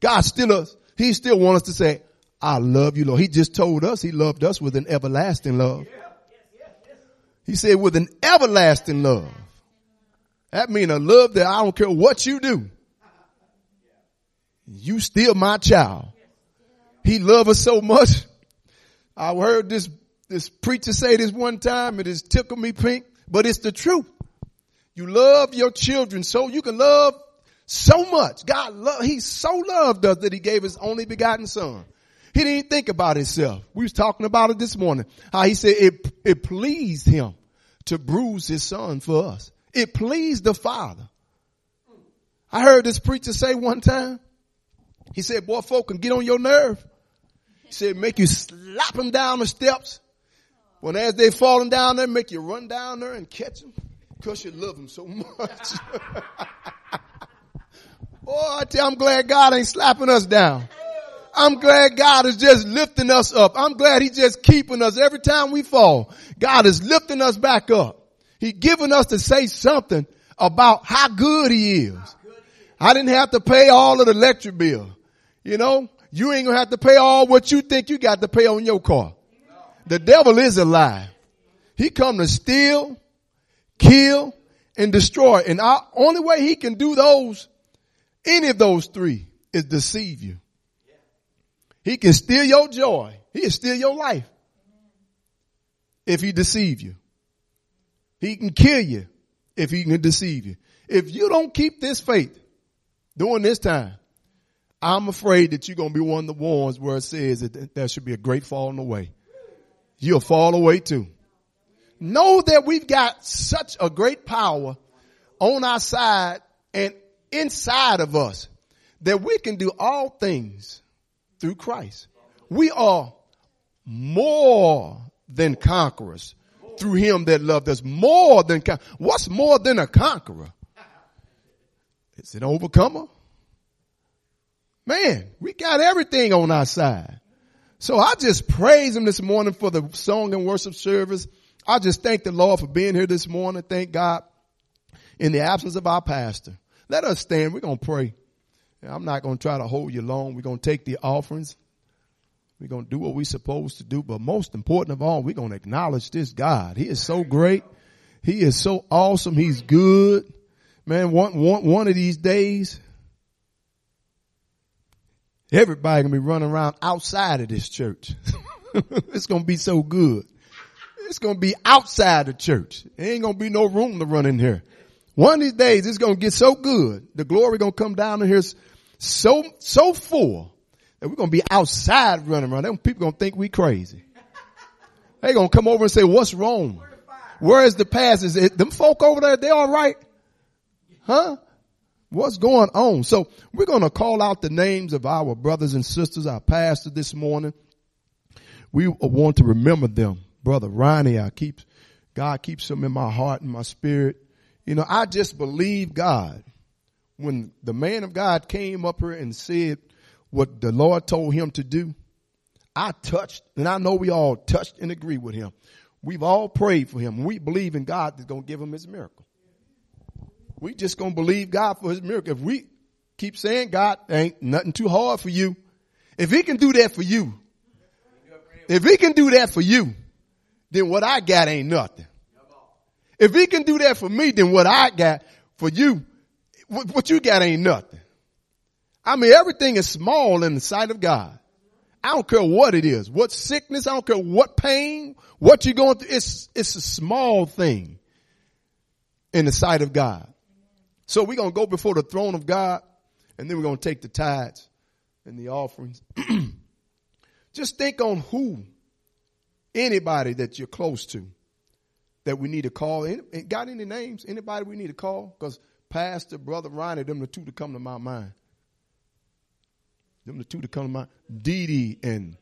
He still wants us to say, I love you, Lord. He just told us he loved us with an everlasting love. He said with an everlasting love. That means a love that I don't care what you do. You still my child. He loves us so much. I heard this preacher say this one time. It has tickled me pink, but it's the truth. You love your children so you can love so much. He so loved us that he gave his only begotten son. He didn't think about himself. We was talking about it this morning. How he said it pleased him to bruise his son for us. It pleased the Father. I heard this preacher say one time. He said, boy, folk can get on your nerve. He said, make you slap them down the steps. When as they falling down there, make you run down there and catch them because you love them so much. Boy, I tell you, I'm glad God ain't slapping us down. I'm glad God is just lifting us up. I'm glad he's just keeping us every time we fall. God is lifting us back up. He's giving us to say something about how good he is. I didn't have to pay all of the electric bill. You know, you ain't gonna have to pay all what you think you got to pay on your car. The devil is a lie. He come to steal, kill, and destroy. And our only way he can do any of those three, is deceive you. He can steal your joy. He can steal your life if he deceive you. He can kill you if he can deceive you. If you don't keep this faith during this time, I'm afraid that you're going to be one of the ones where it says that there should be a great falling away. You'll fall away too. Know that we've got such a great power on our side and inside of us that we can do all things through Christ. We are more than conquerors through him that loved us. More than what's more than a conqueror? Is it an overcomer? Man, we got everything on our side. So I just praise him this morning for the song and worship service. I just thank the Lord for being here this morning. Thank God in the absence of our pastor. Let us stand. We're going to pray. I'm not going to try to hold you long. We're going to take the offerings. We're going to do what we're supposed to do. But most important of all, we're going to acknowledge this God. He is so great. He is so awesome. He's good. Man, one of these days, everybody going to be running around outside of this church. It's going to be so good. It's going to be outside the church. There ain't going to be no room to run in here. One of these days, it's going to get so good. The glory going to come down in here so full that we're going to be outside running around. Them people going to think we crazy. They going to come over and say, what's wrong? Where is the pastors? Them folk over there, they all right? Huh? What's going on? So we're going to call out the names of our brothers and sisters, our pastor this morning. We want to remember them. Brother Ronnie, God keeps him in my heart and my spirit. You know, I just believe God. When the man of God came up here and said what the Lord told him to do, I touched, and I know we all touched and agree with him. We've all prayed for him. We believe in God that's going to give him his miracle. We just going to believe God for his miracle. If we keep saying, God, ain't nothing too hard for you. If he can do that for you, then what I got ain't nothing. If he can do that for me, then what I got for you, what you got ain't nothing. I mean, everything is small in the sight of God. I don't care what it is, what sickness, I don't care what pain, what you're going through. It's a small thing in the sight of God. So we're going to go before the throne of God, and then we're going to take the tithes and the offerings. Just think on anybody that you're close to that we need to call. Got any names? Anybody we need to call? Because Pastor, Brother Ronnie, them the two that come to my mind. Them the two that come to mind. Dee Dee and,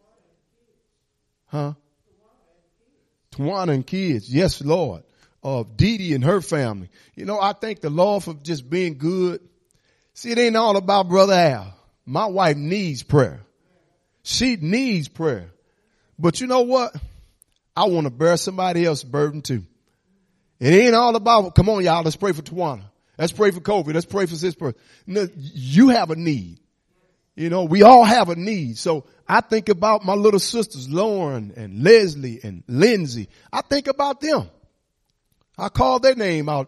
Tawana and kids. Yes, Lord. Dee Dee and her family. You know, I thank the Lord for just being good. See, it ain't all about Brother Al. My wife needs prayer. She needs prayer. But you know what? I want to bear somebody else's burden too. It ain't all about, come on, y'all, let's pray for Tawana. Let's pray for Kobe. Let's pray for this person. No, you have a need. You know, we all have a need. So I think about my little sisters, Lauren and Leslie and Lindsay. I think about them. I call their name out,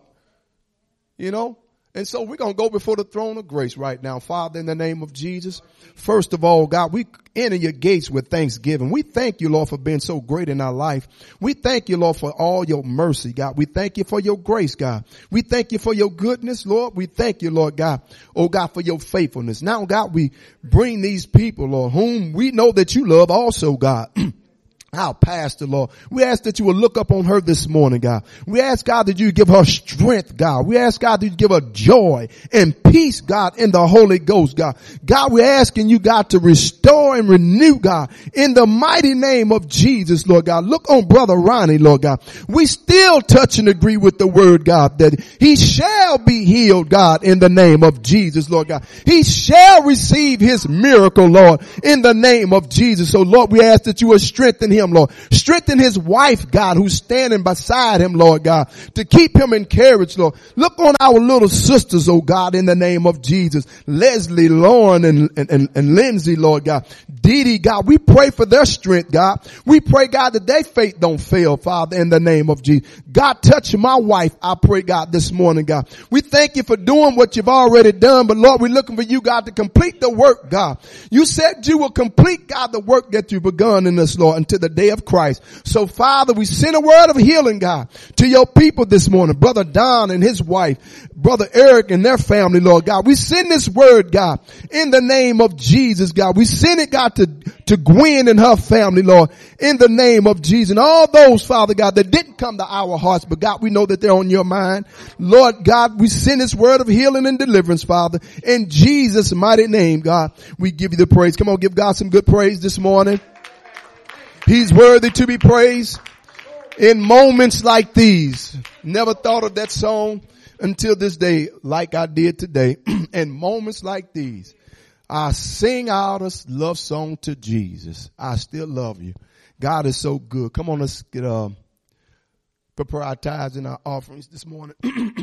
you know. And so we're going to go before the throne of grace right now. Father, in the name of Jesus, first of all, God, we enter your gates with thanksgiving. We thank you, Lord, for being so great in our life. We thank you, Lord, for all your mercy, God. We thank you for your grace, God. We thank you for your goodness, Lord. We thank you, Lord God, oh God, for your faithfulness. Now, God, we bring these people, Lord, whom we know that you love also, God. Our pastor, Lord, we ask that you will look up on her this morning, God. We ask, God, that you give her strength, God. We ask, God, that you give her joy and peace, God, in the Holy Ghost, God. God, we're asking you, God, to restore and renew, God, in the mighty name of Jesus, Lord God. Look on Brother Ronnie, Lord God. We still touch and agree with the word, God, that he shall be healed, God, in the name of Jesus, Lord God. He shall receive his miracle, Lord, in the name of Jesus. So, Lord, we ask that you will strengthen him, Lord. Strengthen his wife, God, who's standing beside him, Lord God, to keep him encouraged, Lord. Look on our little sisters, oh God, in the name of Jesus. Leslie, Lauren, and Lindsay, Lord God. Dee Dee, God, we pray for their strength, God. We pray, God, that their faith don't fail, Father, in the name of Jesus. God, touch my wife, I pray, God, this morning, God. We thank you for doing what you've already done, but Lord, we're looking for you, God, to complete the work, God. You said you will complete, God, the work that you've begun in us, Lord, until the day of Christ. So, Father, we send a word of healing, God, to your people this morning. Brother Don and his wife, Brother Eric and their family, Lord God. We send this word, God, in the name of Jesus, God. We send it, God, to Gwen and her family, Lord, in the name of Jesus. And all those, Father God, that didn't come to our hearts, but God, we know that they're on your mind. Lord God, we send this word of healing and deliverance, Father, in Jesus' mighty name, God. We give you the praise. Come on, give God some good praise this morning. He's worthy to be praised in moments like these. Never thought of that song until this day, like I did today. In moments like these, I sing out a love song to Jesus. I still love you. God is so good. Come on, let's get prepare our tithes and our offerings this morning.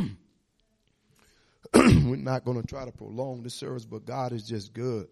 We're not going to try to prolong the service, but God is just good.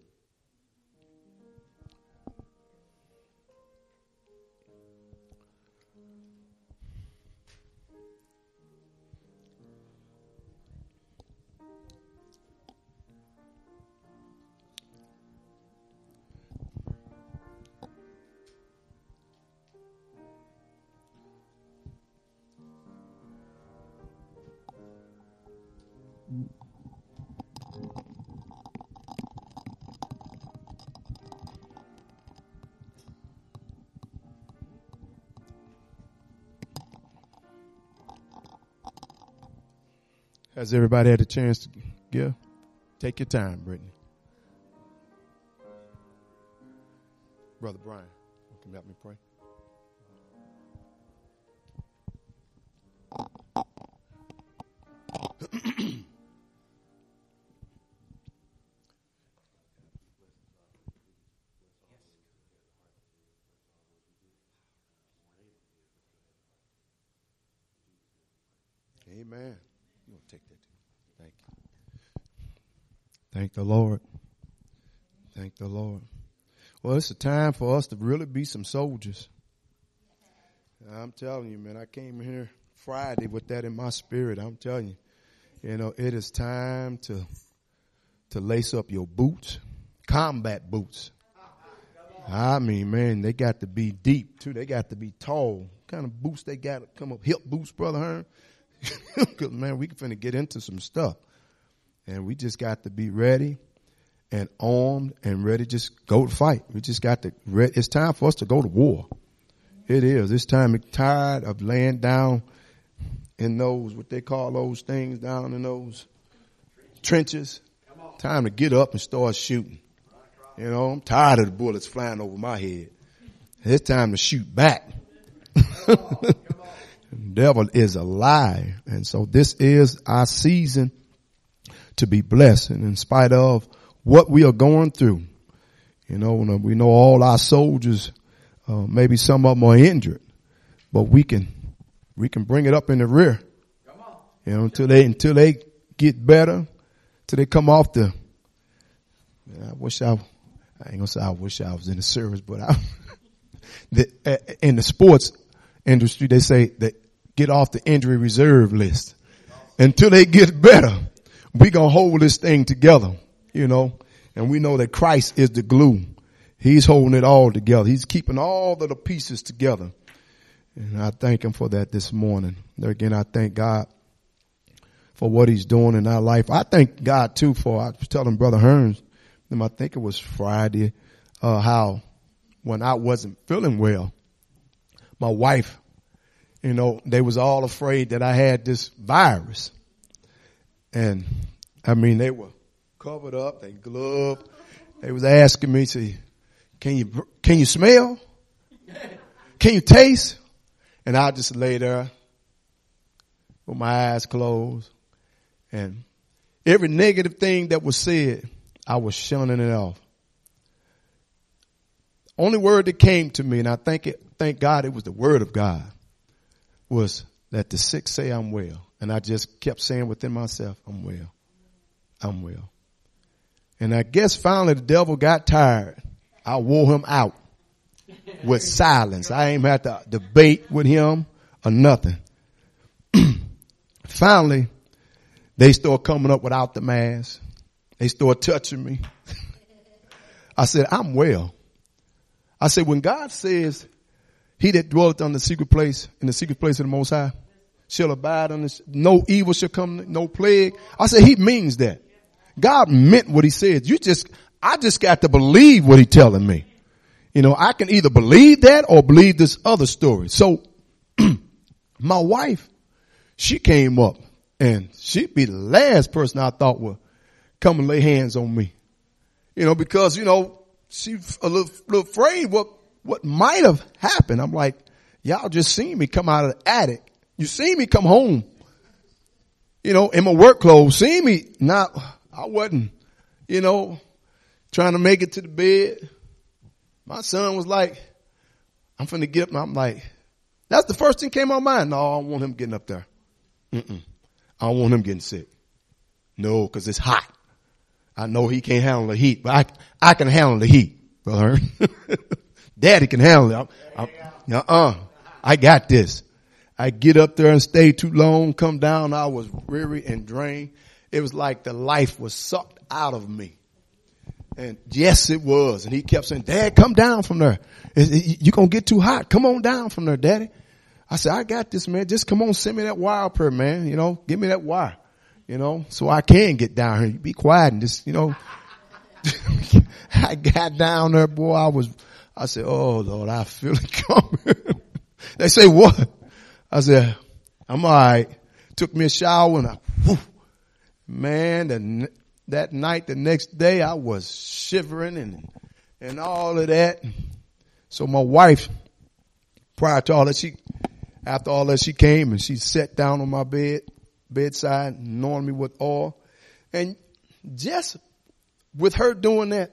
Has everybody had a chance to give? Take your time, Brittany. Brother Brian, can you help me pray? Amen. You want to take that too. Thank you. Thank the Lord. Thank the Lord. Well, it's a time for us to really be some soldiers. I'm telling you, man, I came here Friday with that in my spirit. I'm telling you, it is time to lace up your boots, combat boots. I mean, man, they got to be deep too. They got to be tall. What kind of boots they got to come up? Hip boots, Brother Hearn? Because, man, we can finna get into some stuff. And we just got to be ready and armed and ready to just go to fight. We just got to, it's time for us to go to war. It is. It's time. I'm tired of laying down in those, what they call those things down in those trenches. Time to get up and start shooting. I'm tired of the bullets flying over my head. It's time to shoot back. The devil is a lie. And so this is our season to be blessed. And in spite of what we are going through, we know all our soldiers, maybe some of them are injured, but we can bring it up in the rear, until they get better, till they come off the I ain't gonna say I wish I was in the service, but in the sports industry, they say that get off the injury reserve list until they get better. We gonna hold this thing together, and we know that Christ is the glue. He's holding it all together. He's keeping all of the pieces together. And I thank him for that this morning. There again, I thank God for what he's doing in our life. I thank God too I was telling Brother Hearns, I think it was Friday, how when I wasn't feeling well, my wife, they was all afraid that I had this virus. And they were covered up, they gloved. They was asking me, say, can you smell? Can you taste? And I just lay there with my eyes closed. And every negative thing that was said, I was shunning it off. Only word that came to me, and I thank God it was the word of God, was that the sick say I'm well. And I just kept saying within myself, I'm well. I'm well. And I guess finally the devil got tired. I wore him out with silence. I ain't had to debate with him or nothing. Finally, they started coming up without the mask. They started touching me. I said, I'm well. I said, when God says, he that dwelleth in the secret place of the Most High, shall abide on this, no evil shall come, no plague. I said, he means that. God meant what he said. I just got to believe what he's telling me. I can either believe that or believe this other story. So my wife, she came up and she'd be the last person I thought would come and lay hands on me. Because, she's a little afraid what might have happened. I'm like, y'all just seen me come out of the attic. You seen me come home, in my work clothes. Seen me I wasn't, trying to make it to the bed. My son was like, I'm finna get up. And I'm like, that's the first thing came to my mind. No, I don't want him getting up there. I don't want him getting sick. No, cause it's hot. I know he can't handle the heat, but I can handle the heat, brother. Daddy can handle it. I got this. I get up there and stay too long, come down. I was weary and drained. It was like the life was sucked out of me. And yes, it was. And he kept saying, Dad, come down from there. You're going to get too hot. Come on down from there, Daddy. I said, I got this, man. Just come on, send me that wire up here, man. Give me that wire, so I can get down here. Be quiet and just, I got down there, boy. I said, oh Lord, I feel it coming. They say, what? I said, I'm all right. Took me a shower and man, that night, the next day, I was shivering and all of that. So my wife, prior to all that, after all that, she came and she sat down on my bedside, anointed me with oil. And just with her doing that,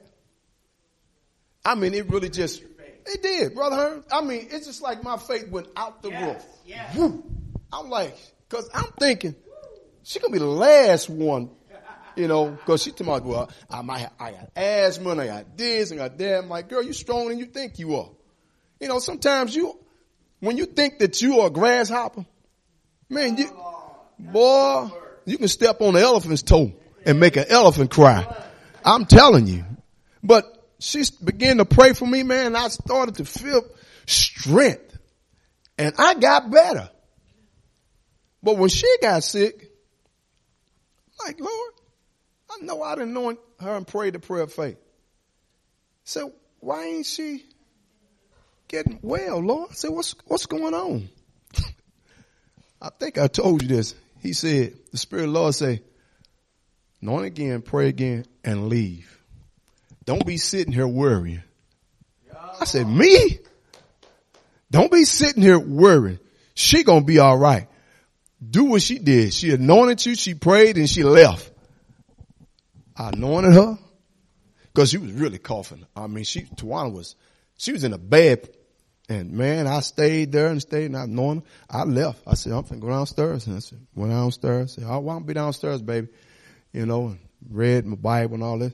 it really just, it did, Brother Hearn. It's just like my faith went out the roof. Yes. I'm like, cause I'm thinking, she gonna be the last one, cause she told me, well, I got asthma and I got this and I got that. I'm like, girl, you stronger than you think you are. Sometimes when you think that you are a grasshopper, man, you can step on the elephant's toe and make an elephant cry. I'm telling you. But she began to pray for me, man, and I started to feel strength. And I got better. But when she got sick, I'm like, Lord, I know I didn't anoint her and pray the prayer of faith. So why ain't she getting well, Lord? I said, what's going on? I think I told you this. He said, the Spirit of the Lord say, anoint again, pray again, and leave. Don't be sitting here worrying. I said, me? Don't be sitting here worrying. She gonna be all right. Do what she did. She anointed you, she prayed, and she left. I anointed her because she was really coughing. Tawana was in a bed. And man, I stayed there and I anointed her. I left. I said, I'm finna go downstairs. And I said, went downstairs. I said, I want to be downstairs, baby. And read my Bible and all that.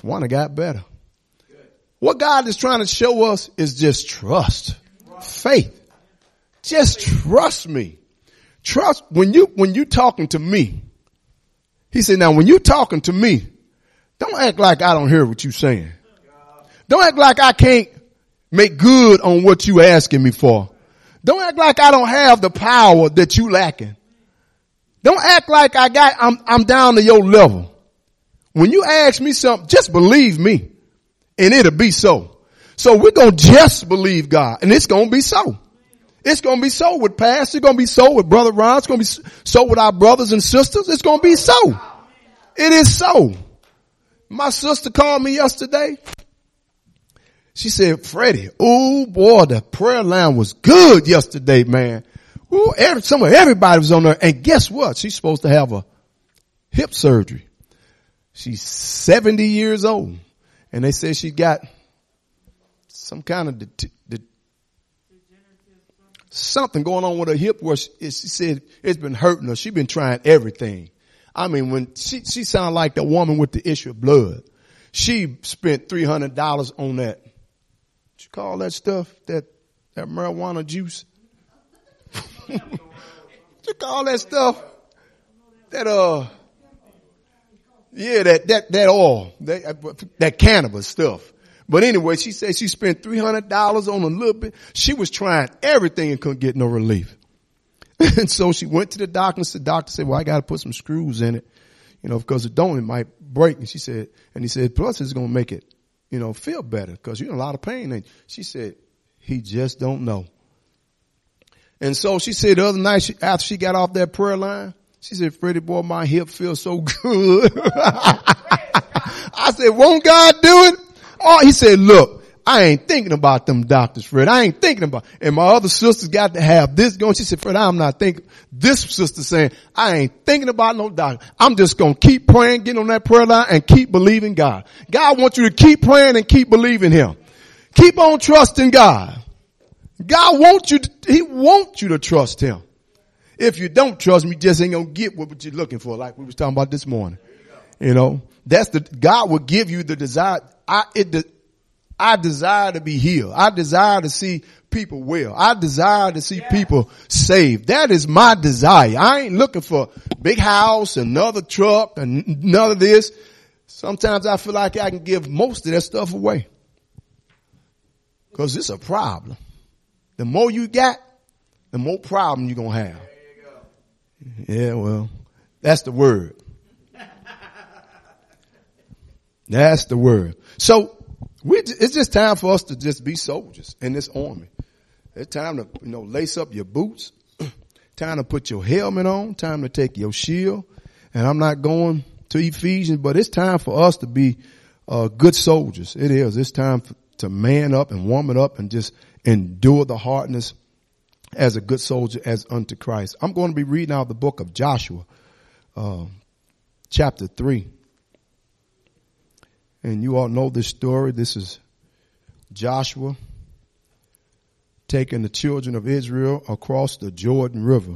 One got better. What God is trying to show us is just trust. Faith. Just trust me. Trust when you talking to me. He said, now when you talking to me, don't act like I don't hear what you saying. Don't act like I can't make good on what you asking me for. Don't act like I don't have the power that you lacking. Don't act like I'm down to your level. When you ask me something, just believe me and it'll be so. So we're going to just believe God and it's going to be so. It's going to be so with Pastor. It's going to be so with Brother Ron. It's going to be so with our brothers and sisters. It's going to be so. It is so. My sister called me yesterday. She said, Freddie, oh boy, the prayer line was good yesterday, man. Ooh, everybody was on there. And guess what? She's supposed to have a hip surgery. She's 70 years old. And they said she got some kind of something going on with her hip where she said it's been hurting her. She's been trying everything. I mean, when she sounded like the woman with the issue of blood. She spent $300 on that. What you call that stuff? That marijuana juice? What you call that stuff? That oil, that cannabis stuff. But anyway, she said she spent $300 on a little bit. She was trying everything and couldn't get no relief. And so she went to the doctor and the doctor said, well, I got to put some screws in it, because it might break. And he said, plus it's going to make it, feel better because you're in a lot of pain. And she said, he just don't know. And so she said the other night, after she got off that prayer line, she said, Freddie, boy, my hip feels so good. I said, won't God do it? Oh, he said, look, I ain't thinking about them doctors, Fred. I ain't thinking about, and my other sisters got to have this going. She said, Fred, I'm not thinking, this sister saying, I ain't thinking about no doctor. I'm just going to keep praying, getting on that prayer line and keep believing God. God wants you to keep praying and keep believing him. Keep on trusting God. God wants you he wants you to trust him. If you don't trust me, you just ain't going to get what you're looking for, like we was talking about this morning. God will give you the desire. I desire to be healed. I desire to see people well. I desire to see people saved. That is my desire. I ain't looking for big house, another truck, and none of this. Sometimes I feel like I can give most of that stuff away. Because it's a problem. The more you got, the more problem you're going to have. Yeah, well, that's the word. That's the word. So it's just time for us to just be soldiers in this army. It's time to, lace up your boots. Time to put your helmet on. Time to take your shield. And I'm not going to Ephesians, but it's time for us to be good soldiers. It is. It's time to man up and warm it up and just endure the hardness as a good soldier as unto Christ. I'm going to be reading out the book of Joshua, chapter 3. And you all know this story. This is Joshua taking the children of Israel across the Jordan River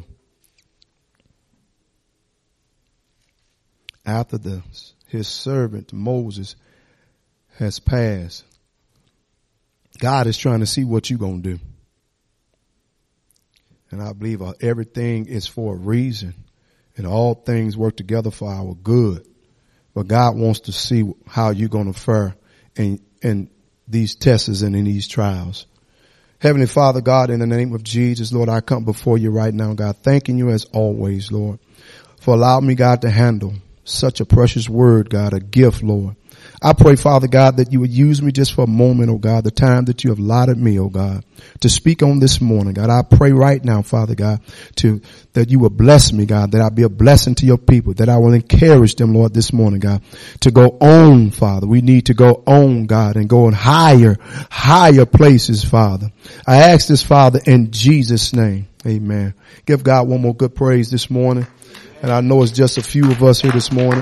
after his servant Moses has passed. God is trying to see what you're going to do. And I believe everything is for a reason, and all things work together for our good. But God wants to see how you're going to fare in these tests and in these trials. Heavenly Father, God, in the name of Jesus, Lord, I come before you right now, God, thanking you as always, Lord, for allowing me, God, to handle such a precious word, God, a gift, Lord. I pray, Father God, that you would use me just for a moment, oh God, the time that you have allotted me, oh God, to speak on this morning, God. I pray right now, Father God, that you will bless me, God, that I'll be a blessing to your people, that I will encourage them, Lord, this morning, God, to go on, Father. We need to go on, God, and go in higher places, Father. I ask this, Father, in Jesus' name. Amen. Give God one more good praise this morning. And I know it's just a few of us here this morning.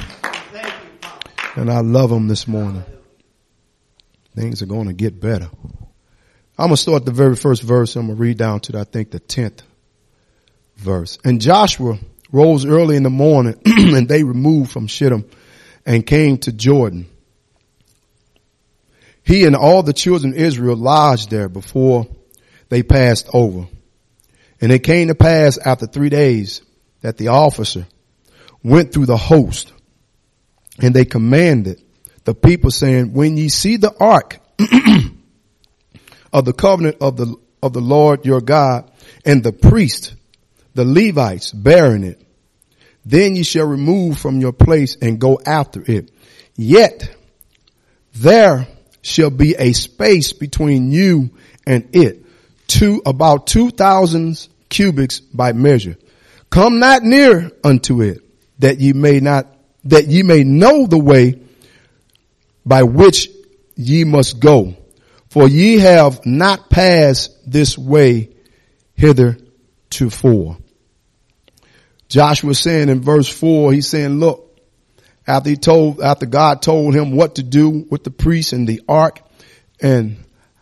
And I love them this morning. Things are going to get better. I'm going to start the very first verse. I'm going to read down to, I think, the 10th verse. And Joshua rose early in the morning and they removed from Shittim and came to Jordan. He and all the children of Israel lodged there before they passed over. And it came to pass after 3 days that the officer went through the host, and they commanded the people, saying, when ye see the ark of the covenant of the Lord your God, and the priest, the Levites, bearing it, then ye shall remove from your place and go after it. Yet there shall be a space between you and it, about 2,000 cubits by measure. Come not near unto it, that ye may know the way by which ye must go. For ye have not passed this way hitherto. Joshua saying in verse 4, he's saying, look, after God told him what to do with the priests and the ark, and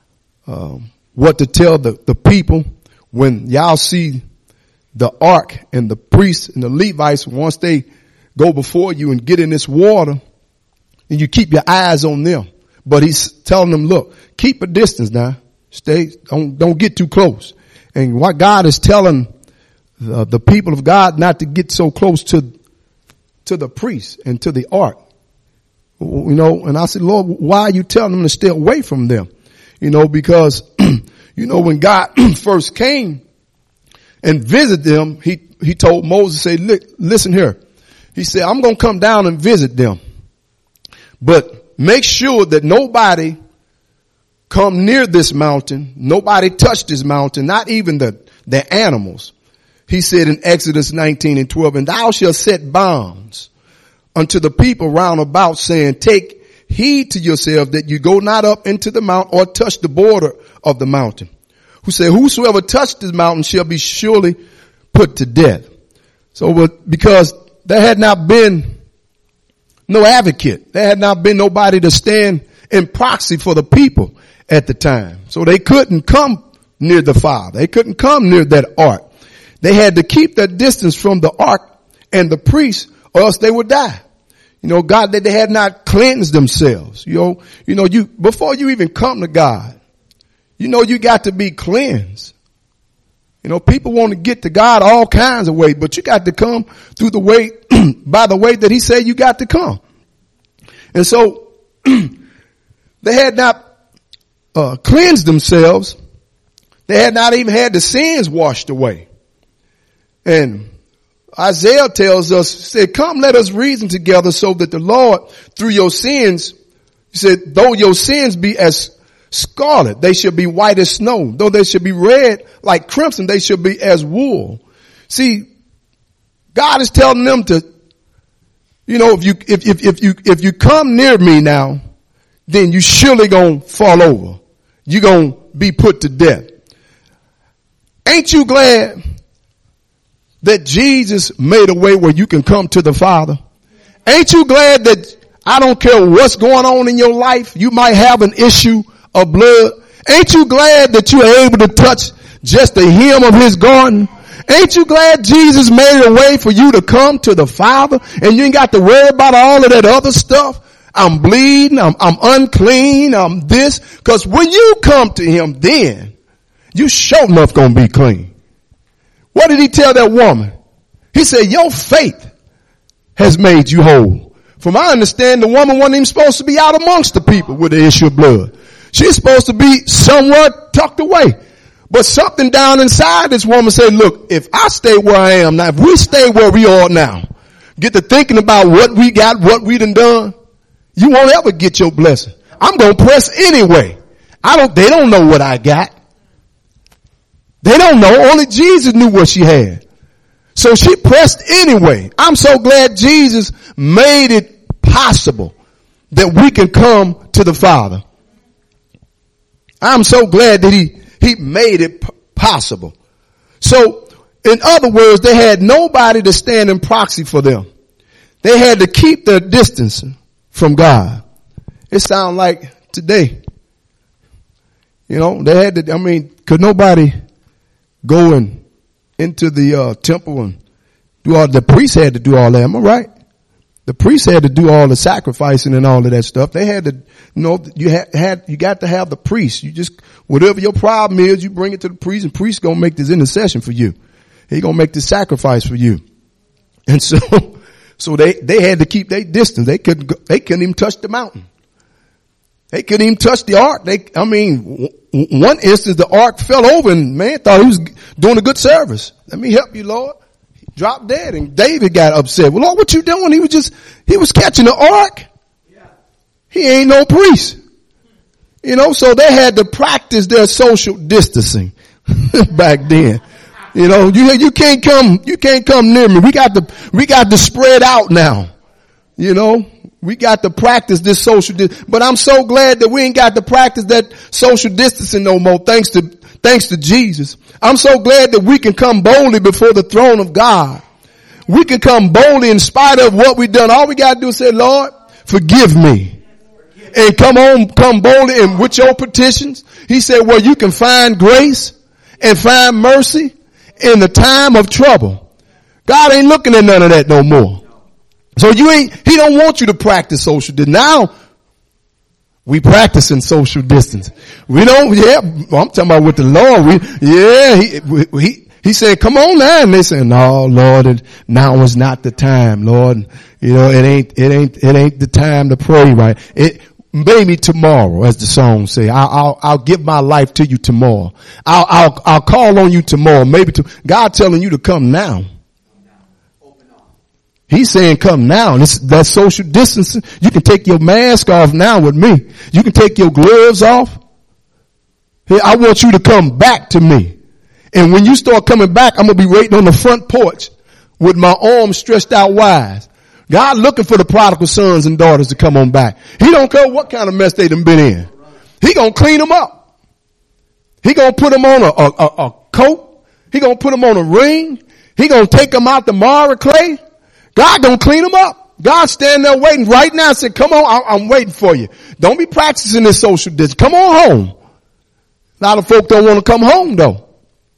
what to tell the people, when y'all see the ark and the priests and the Levites, once they go before you and get in this water, and you keep your eyes on them. But he's telling them, look, keep a distance now. Don't get too close. And what God is telling the people of God, not to get so close to the priests and to the ark. You know, and I said, Lord, why are you telling them to stay away from them? You know, because, you know, when God first came and visited them, he told Moses, say, listen here. He said, I'm going to come down and visit them, but make sure that nobody come near this mountain. Nobody touch this mountain, not even the animals. He said in Exodus 19:12, and thou shalt set bounds unto the people round about, saying, take heed to yourself that you go not up into the mount or touch the border of the mountain. Who said, whosoever touched this mountain shall be surely put to death. So because there had not been no advocate, there had not been nobody to stand in proxy for the people at the time. So they couldn't come near the Father. They couldn't come near that ark. They had to keep their distance from the ark and the priests, or else they would die. You know, God, that they had not cleansed themselves. You know, before you even come to God, you know, you got to be cleansed. You know, people want to get to God all kinds of ways, but you got to come through the way, by the way that he said you got to come. And so they had not cleansed themselves. They had not even had the sins washed away. And Isaiah tells us, said, come, let us reason together, so that the Lord, through your sins, he said, though your sins be as scarlet, they shall be white as snow. Though they shall be red like crimson, they shall be as wool. See, God is telling them to, you know, if you come near me now, then you surely gonna fall over. You're gonna be put to death. Ain't you glad that Jesus made a way where you can come to the Father? Ain't you glad that I don't care what's going on in your life, you might have an issue of blood? Ain't you glad that you are able to touch just the hem of his garment? Ain't you glad Jesus made a way for you to come to the Father, and you ain't got to worry about all of that other stuff? I'm bleeding, I'm unclean, I'm this. Cause when you come to him, then you sure enough gonna be clean. What did he tell that woman? He said, your faith has made you whole. From I understand, the woman wasn't even supposed to be out amongst the people with the issue of blood. She's supposed to be somewhat tucked away. But something down inside this woman said, look, if I stay where I am now, if we stay where we are now, get to thinking about what we got, what we done, you won't ever get your blessing. I'm going to press anyway. They don't know what I got. They don't know. Only Jesus knew what she had. So she pressed anyway. I'm so glad Jesus made it possible that we can come to the Father. I'm so glad that he made it possible. So in other words, they had nobody to stand in proxy for them. They had to keep their distance from God. It sounds like today, you know, they had to, could nobody go into the temple and do all, the priests had to do all that, am I right? The priests had to do all the sacrificing and all of that stuff. They had to, you got to have the priest. You just, whatever your problem is, you bring it to the priest, and the priest gonna make this intercession for you. He gonna make this sacrifice for you. And so they had to keep their distance. They couldn't even touch the mountain. They couldn't even touch the ark. One instance the ark fell over and man thought he was doing a good service. Let me help you, Lord. He dropped dead, and David got upset. Well, Lord, what you doing? He was catching the ark. Yeah. He ain't no priest. So they had to practice their social distancing back then. You can't come near me. We got to spread out now. We got to practice this social distancing. But I'm so glad that we ain't got to practice that social distancing no more, thanks to Jesus. I'm so glad that we can come boldly before the throne of God. We can come boldly in spite of what we've done. All we got to do is say, Lord, forgive me. And come boldly and with your petitions. He said, well, you can find grace and find mercy in the time of trouble. God ain't looking at none of that no more. So he don't want you to practice social distance. Now, we practicing social distance. I'm talking about with the Lord. He said, come on now. And they said, no, Lord, now is not the time, Lord. It ain't the time to pray, right? Maybe tomorrow, as the song say. I'll give my life to you tomorrow. I'll call on you tomorrow. God telling you to come now. He's saying come now. That's social distancing. You can take your mask off now with me. You can take your gloves off. Hey, I want you to come back to me. And when you start coming back, I'm going to be waiting on the front porch with my arms stretched out wide. God looking for the prodigal sons and daughters to come on back. He don't care what kind of mess they done been in. He going to clean them up. He going to put them on a coat. He going to put them on a ring. He going to take them out the miry clay. God gonna clean them up. God's standing there waiting right now and said, come on, I'm waiting for you. Don't be practicing this social distance. Come on home. A lot of folk don't want to come home though.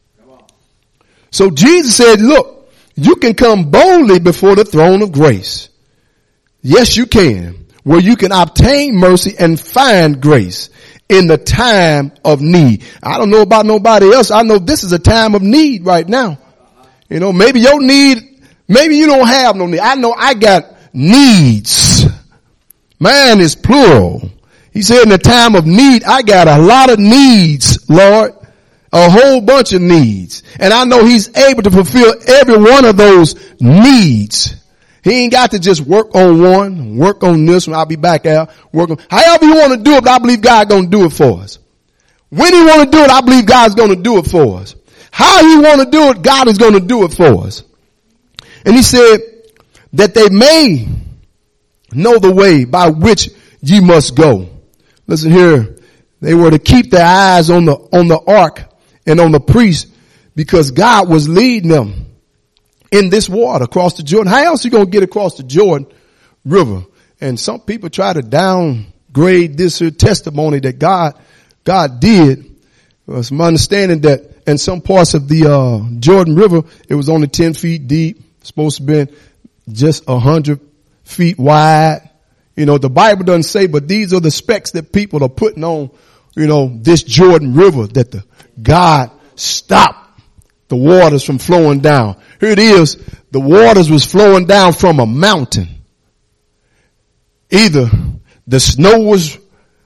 So Jesus said, look, you can come boldly before the throne of grace. Yes, you can. Where you can obtain mercy and find grace in the time of need. I don't know about nobody else. I know this is a time of need right now. Maybe your need, maybe you don't have no need. I know I got needs. Mine is plural. He said in the time of need, I got a lot of needs, Lord. A whole bunch of needs. And I know he's able to fulfill every one of those needs. He ain't got to just work on one, work on this one. I'll be back out. However you want to do it, but I believe God's going to do it for us. When he want to do it, I believe God's going to do it for us. How he want to do it, God is going to do it for us. And he said that they may know the way by which ye must go. Listen here. They were to keep their eyes on the ark and on the priest because God was leading them in this water across the Jordan. How else are you going to get across the Jordan River? And some people try to downgrade this here testimony that God did. It's my understanding that in some parts of the Jordan River, it was only 10 feet deep. Supposed to be just 100 feet wide. The Bible doesn't say, but these are the specs that people are putting on, this Jordan River that God stopped the waters from flowing down. Here it is. The waters was flowing down from a mountain. Either the snow was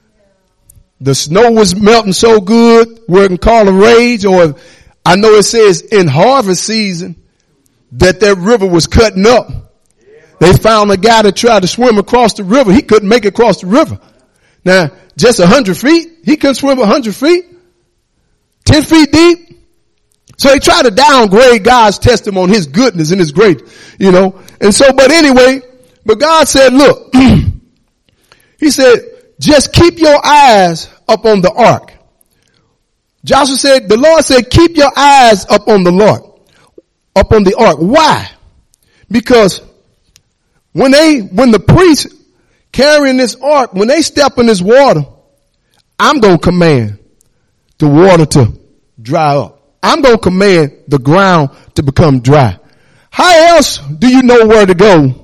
melting so good where it can call a rage, or I know it says in harvest season that river was cutting up. They found a guy that tried to swim across the river. He couldn't make it across the river. Now, just 100 feet. He couldn't swim 100 feet. 10 feet deep. So they tried to downgrade God's testimony, his goodness and his grace, And so, but God said, look, he said, just keep your eyes up on the ark. Joshua said, the Lord said, keep your eyes up on the ark. Why? Because when the priests carrying this ark, when they step in this water, I'm going to command the water to dry up. I'm going to command the ground to become dry. How else do you know where to go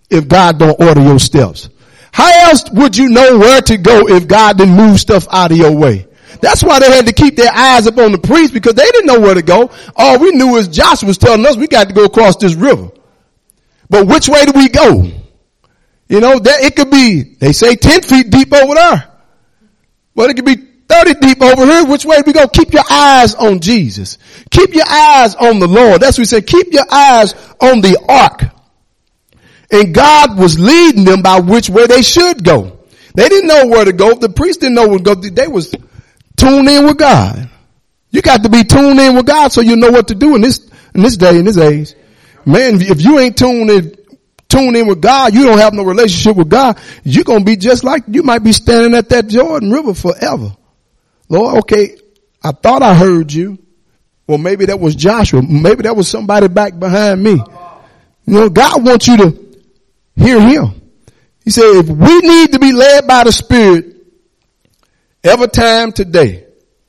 if God don't order your steps? How else would you know where to go if God didn't move stuff out of your way? That's why they had to keep their eyes up on the priest, because they didn't know where to go. All we knew is Joshua was telling us we got to go across this river. But which way do we go? You know, that it could be, they say 10 feet deep over there. But it could be 30 deep over here. Which way do we go? Keep your eyes on Jesus. Keep your eyes on the Lord. That's what we said. Keep your eyes on the ark. And God was leading them by which way they should go. They didn't know where to go. The priest didn't know where to go. They was tuned in with God. You got to be tuned in with God so you know what to do in this day, in this age. Man, if you ain't tuned in with God, you don't have no relationship with God, you're going to be just like, you might be standing at that Jordan River forever. Lord, okay, I thought I heard you. Well, maybe that was Joshua. Maybe that was somebody back behind me. You know, God wants you to hear him. He said, if we need to be led by the Spirit every time today,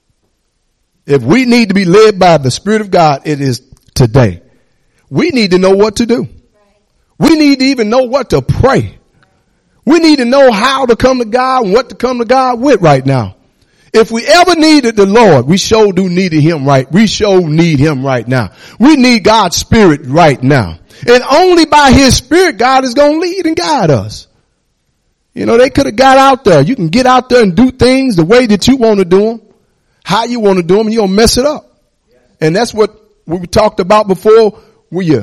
if we need to be led by the Spirit of God, it is today. We need to know what to do. We need to even know what to pray. We need to know how to come to God and what to come to God with right now. If we ever needed the Lord, we sure do need him right. We sure need him right now. We need God's Spirit right now. And only by his Spirit, God is going to lead and guide us. You know, they could have got out there. You can get out there and do things the way that you want to do them, how you want to do them, and you'll mess it up. And that's what we talked about before. Will you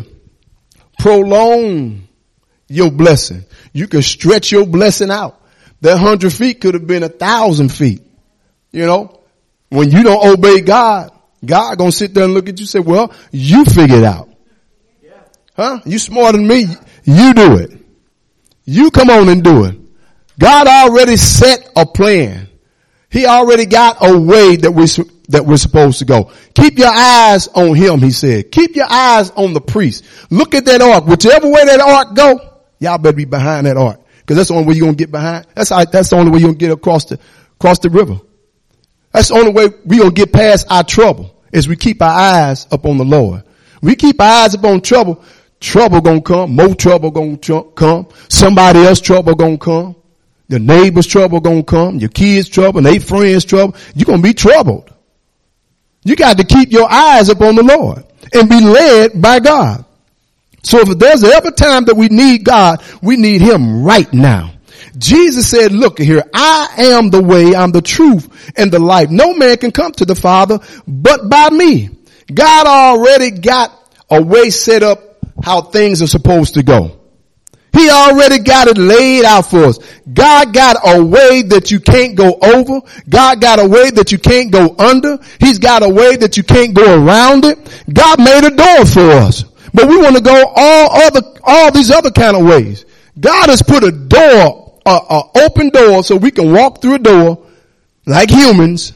prolong your blessing? You can stretch your blessing out. That 100 feet could have been 1,000 feet. You know, when you don't obey God, God gonna sit there and look at you and say, well, you figure it out. Huh? You smarter than me. You do it. You come on and do it. God already set a plan. He already got a way that we're supposed to go. Keep your eyes on him, he said. Keep your eyes on the priest. Look at that ark. Whichever way that ark go, y'all better be behind that ark. Cause that's the only way you're gonna get behind. That's the only way you're gonna get across the river. That's the only way we're going to get past our trouble is we keep our eyes up on the Lord. We keep our eyes up on trouble. Trouble going to come. More trouble going to come. Somebody else trouble going to come. Your neighbor's trouble going to come. Your kids' trouble. Their friends' trouble. You're going to be troubled. You got to keep your eyes up on the Lord and be led by God. So if there's ever time that we need God, we need him right now. Jesus said, look here, I am the way, I'm the truth and the life. No man can come to the Father but by me. God already got a way set up how things are supposed to go. He already got it laid out for us. God got a way that you can't go over. God got a way that you can't go under. He's got a way that you can't go around it. God made a door for us. But we want to go all these other kind of ways. God has put a door, open door so we can walk through a door like humans.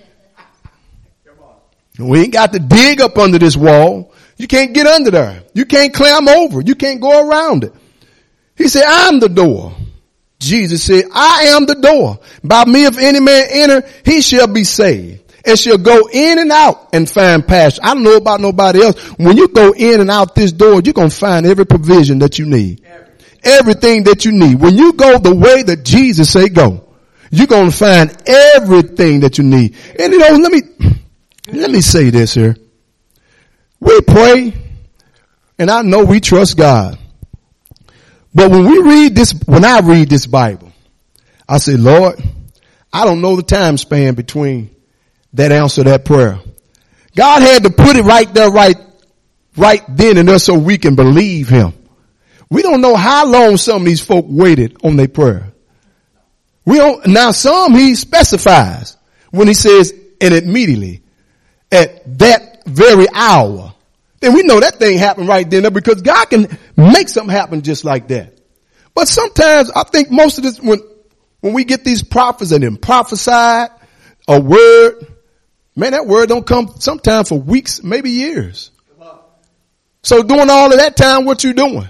We ain't got to dig up under this wall. You can't get under there. You can't climb over. You can't go around it. He said, I'm the door. Jesus said, I am the door. By me, if any man enter, he shall be saved and shall go in and out and find pasture. I don't know about nobody else. When you go in and out this door, you're going to find every provision that you need. Everything that you need. When you go the way that Jesus said go, you're going to find everything that you need. And you know, let me say this here. We pray and I know we trust God. But when I read this Bible, I say, Lord, I don't know the time span between that answer to that prayer. God had to put it right there, right then and there so we can believe him. We don't know how long some of these folk waited on their prayer. Now some he specifies when he says, and immediately at that very hour. Then we know that thing happened right then because God can make something happen just like that. But sometimes I think most of this, when we get these prophets and then prophesied a word, man, that word don't come sometimes for weeks, maybe years. So during all of that time, what you doing?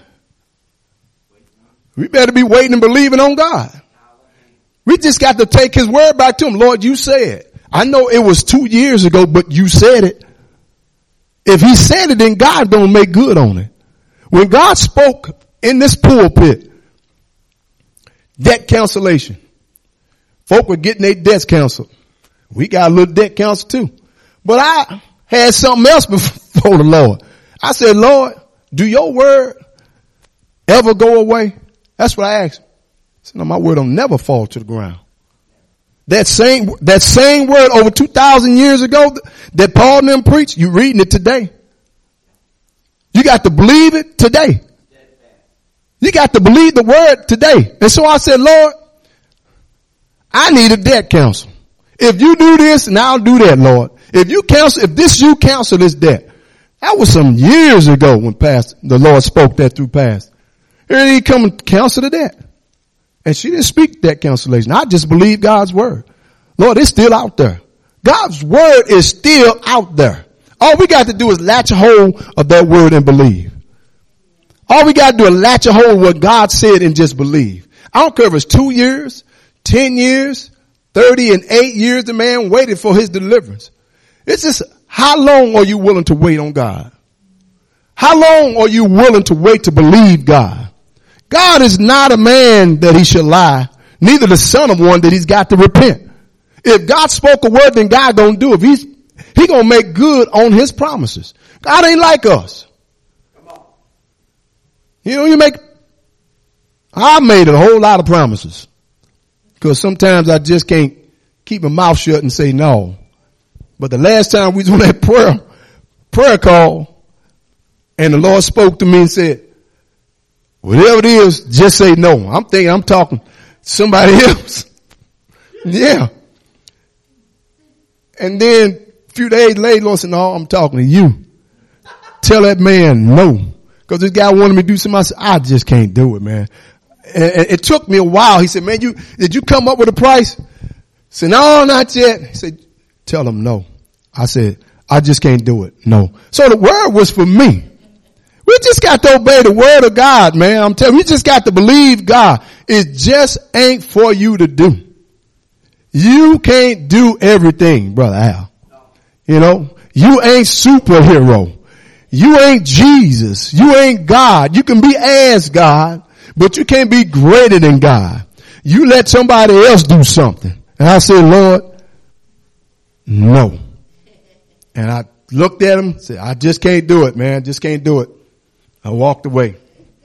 We better be waiting and believing on God. We just got to take his word back to him. Lord, you said. I know it was 2 years ago, but you said it. If he said it, then God don't make good on it. When God spoke in this pulpit, debt cancellation. Folk were getting their debts canceled. We got a little debt counsel too. But I had something else before the Lord. I said, Lord, do your word ever go away? That's what I asked. I said, no, my word will never fall to the ground. That same word over 2,000 years ago that Paul and them preached, you reading it today. You got to believe it today. You got to believe the word today. And so I said, Lord, I need a debt counsel. If you do this, and I'll do that, Lord. If you counsel this debt. That was some years ago when the Lord spoke that through Pastor. Here he come and counsel the debt. And she didn't speak that cancellation. I just believe God's word. Lord, it's still out there. God's word is still out there. All we got to do is latch a hold of that word and believe. All we got to do is latch a hold of what God said and just believe. I don't care if it's 2 years, 10 years, 30 and 8 years the man waited for his deliverance. It's just, how long are you willing to wait on God? How long are you willing to wait to believe God? God is not a man that he should lie, neither the son of one that he's got to repent. If God spoke a word, then God gonna do it. He gonna make good on his promises. God ain't like us. Come on. You know, I made a whole lot of promises. Because sometimes I just can't keep my mouth shut and say no. But the last time we was on that prayer call, and the Lord spoke to me and said, whatever it is, just say no. I'm thinking I'm talking to somebody else. Yeah. And then a few days later, Lord said, no, I'm talking to you. Tell that man no. Because this guy wanted me to do something. I said, I just can't do it, man. And it took me a while. He said, man, did you come up with a price? I said, no, not yet. He said, tell him no. I said, I just can't do it. No. So the word was for me. We just got to obey the word of God, man. I'm telling you, we just got to believe God. It just ain't for you to do. You can't do everything, Brother Al. You know, you ain't superhero. You ain't Jesus. You ain't God. You can be as God, but you can't be greater than God. You let somebody else do something. And I said, Lord, no. And I looked at him, said, I just can't do it, man. Just can't do it. I walked away.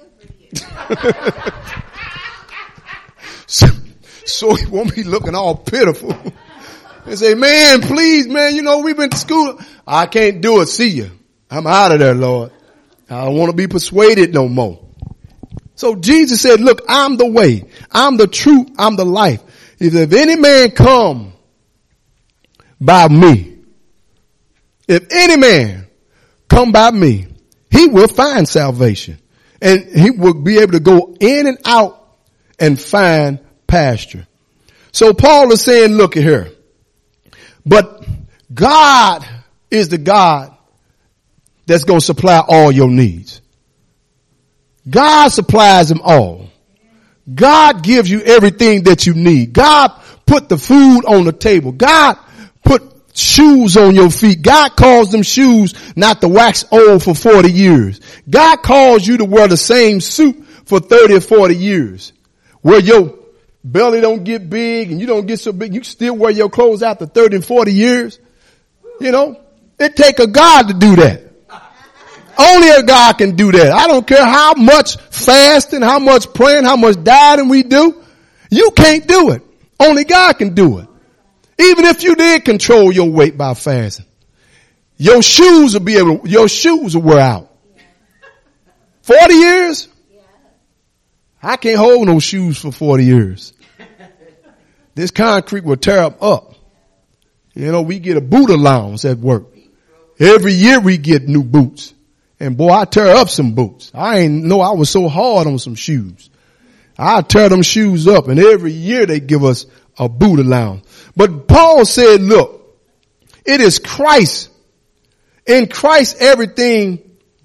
So he won't be looking all pitiful. And say, man, please, man, you know, we've been to school. I can't do it. See you. I'm out of there, Lord. I don't want to be persuaded no more. So Jesus said, look, I'm the way. I'm the truth. I'm the life. If any man come by me, if any man come by me, he will find salvation, and he will be able to go in and out and find pasture. So Paul is saying, look at here, but God is the God that's going to supply all your needs. God supplies them all. God gives you everything that you need. God put the food on the table. God put shoes on your feet. God calls them shoes not to wax old for 40 years. God calls you to wear the same suit for 30 or 40 years. Where your belly don't get big and you don't get so big, you still wear your clothes after 30 and 40 years. You know, it take a God to do that. Only a God can do that. I don't care how much fasting, how much praying, how much dieting we do. You can't do it. Only God can do it. Even if you did control your weight by fasting, your shoes will wear out. 40 years? I can't hold no shoes for 40 years. This concrete will tear them up. You know, we get a boot allowance at work. Every year we get new boots. And boy, I tear up some boots. I ain't know I was so hard on some shoes. I tear them shoes up, and every year they give us a boot allowance. But Paul said, look, it is Christ. In Christ, in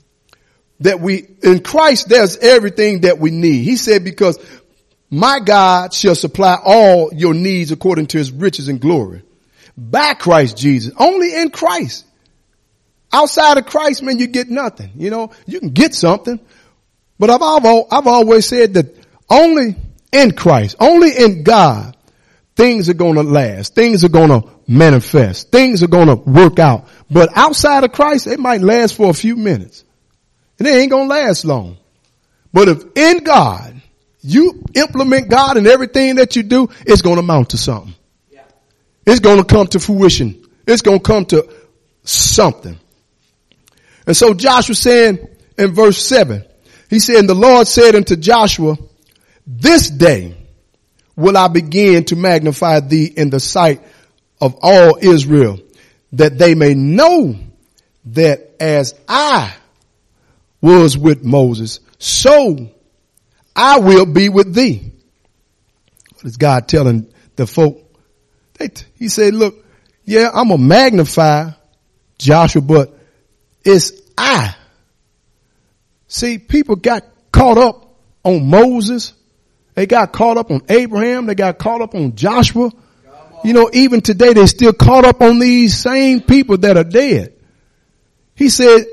Christ, there's everything that we need. He said, because my God shall supply all your needs according to his riches and glory. By Christ Jesus. Only in Christ. Outside of Christ, man, you get nothing. You know, you can get something, But I've always said that only in Christ, only in God, things are going to last. Things are going to manifest. Things are going to work out. But outside of Christ, it might last for a few minutes. And it ain't going to last long. But if in God, you implement God in everything that you do, it's going to amount to something. Yeah. It's going to come to fruition. It's going to come to something. And so Joshua saying in verse 7, he said, and the Lord said unto Joshua, this day will I begin to magnify thee in the sight of all Israel, that they may know that as I was with Moses, so I will be with thee. What is God telling the folk? He said, look, yeah, I'm going to magnify Joshua, but it's I. See, people got caught up on Moses. They got caught up on Abraham. They got caught up on Joshua. You know, even today they still caught up on these same people that are dead. He said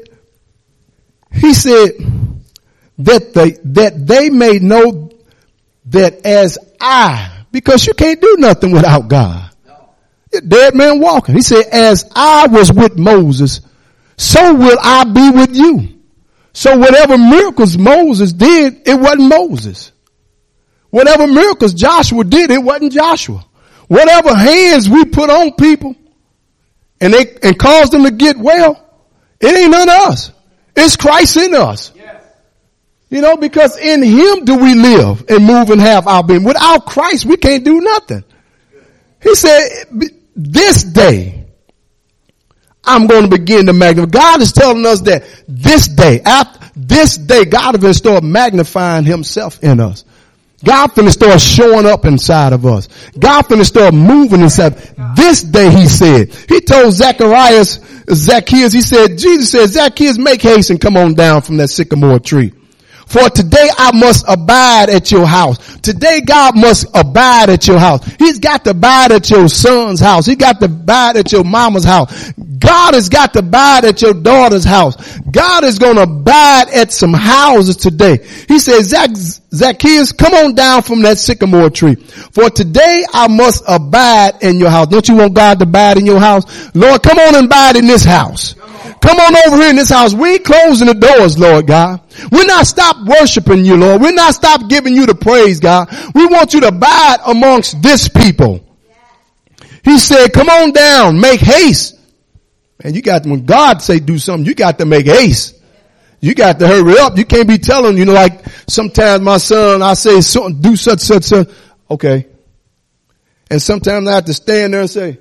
that they may know that as I, because you can't do nothing without God. You're a dead man walking. He said, as I was with Moses, so will I be with you. So whatever miracles Moses did, it wasn't Moses. Whatever miracles Joshua did, it wasn't Joshua. Whatever hands we put on people and cause them to get well, it ain't none of us. It's Christ in us. Yes. You know, because in him do we live and move and have our being. Without Christ, we can't do nothing. He said, this day, I'm going to begin to magnify. God is telling us that this day, after this day, God is going to start magnifying himself in us. God finna start showing up inside of us. God finna start moving inside. This day, he said. He told Zacchaeus, he said, Jesus said, Zacchaeus, make haste and come on down from that sycamore tree. For today I must abide at your house. Today God must abide at your house. He's got to abide at your son's house. He got to abide at your mama's house. God has got to abide at your daughter's house. God is going to abide at some houses today. He says, Zacchaeus, come on down from that sycamore tree. For today I must abide in your house. Don't you want God to abide in your house? Lord, come on and abide in this house. Come on over here in this house. We ain't closing the doors, Lord God. We're not stop worshiping you, Lord. We're not stop giving you the praise, God. We want you to abide amongst this people. He said, come on down, make haste. And you got, when God say do something, you got to make haste. You got to hurry up. You can't be telling, you know, like sometimes my son, I say, do such. Okay. And sometimes I have to stand there and say,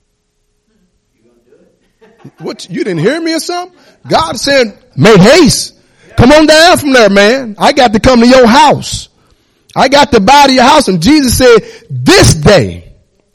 what, you didn't hear me or something? God said, make haste. Come on down from there, man. I got to come to your house. I got to buy to your house. And Jesus said, this day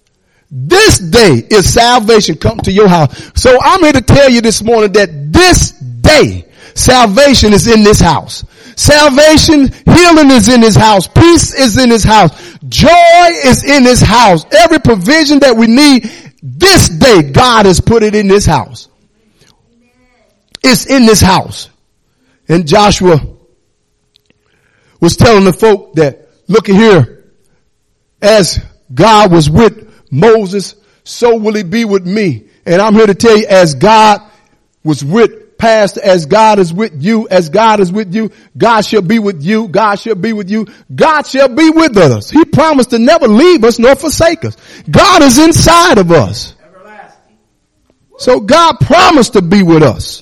is salvation come to your house. So I'm here to tell you this morning that this day, salvation is in this house. Salvation, healing is in his house. Peace is in his house. Joy is in his house. Every provision that we need, this day, God has put it in this house. It's in this house. And Joshua was telling the folk that, look at here, as God was with Moses, so will he be with me. And I'm here to tell you, as God was with Pastor, as God is with you, as God is with you, God shall be with you, God shall be with you, God shall be with us. He promised to never leave us nor forsake us. God is inside of us. So God promised to be with us.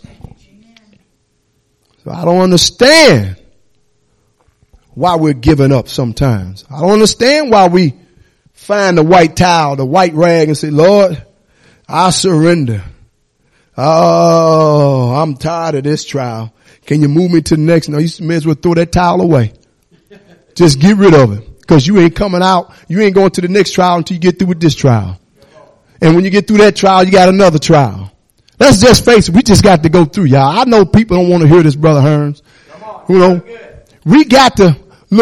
So I don't understand why we're giving up sometimes. I don't understand why we find the white towel, the white rag and say, Lord, I surrender. Oh, I'm tired of this trial. Can you move me to the next? No, you may as well throw that towel away. Just get rid of it. Because you ain't coming out. You ain't going to the next trial until you get through with this trial. And when you get through that trial, you got another trial. Let's just face it. We just got to go through, y'all. I know people don't want to hear this, Brother Hearns. You know, we got to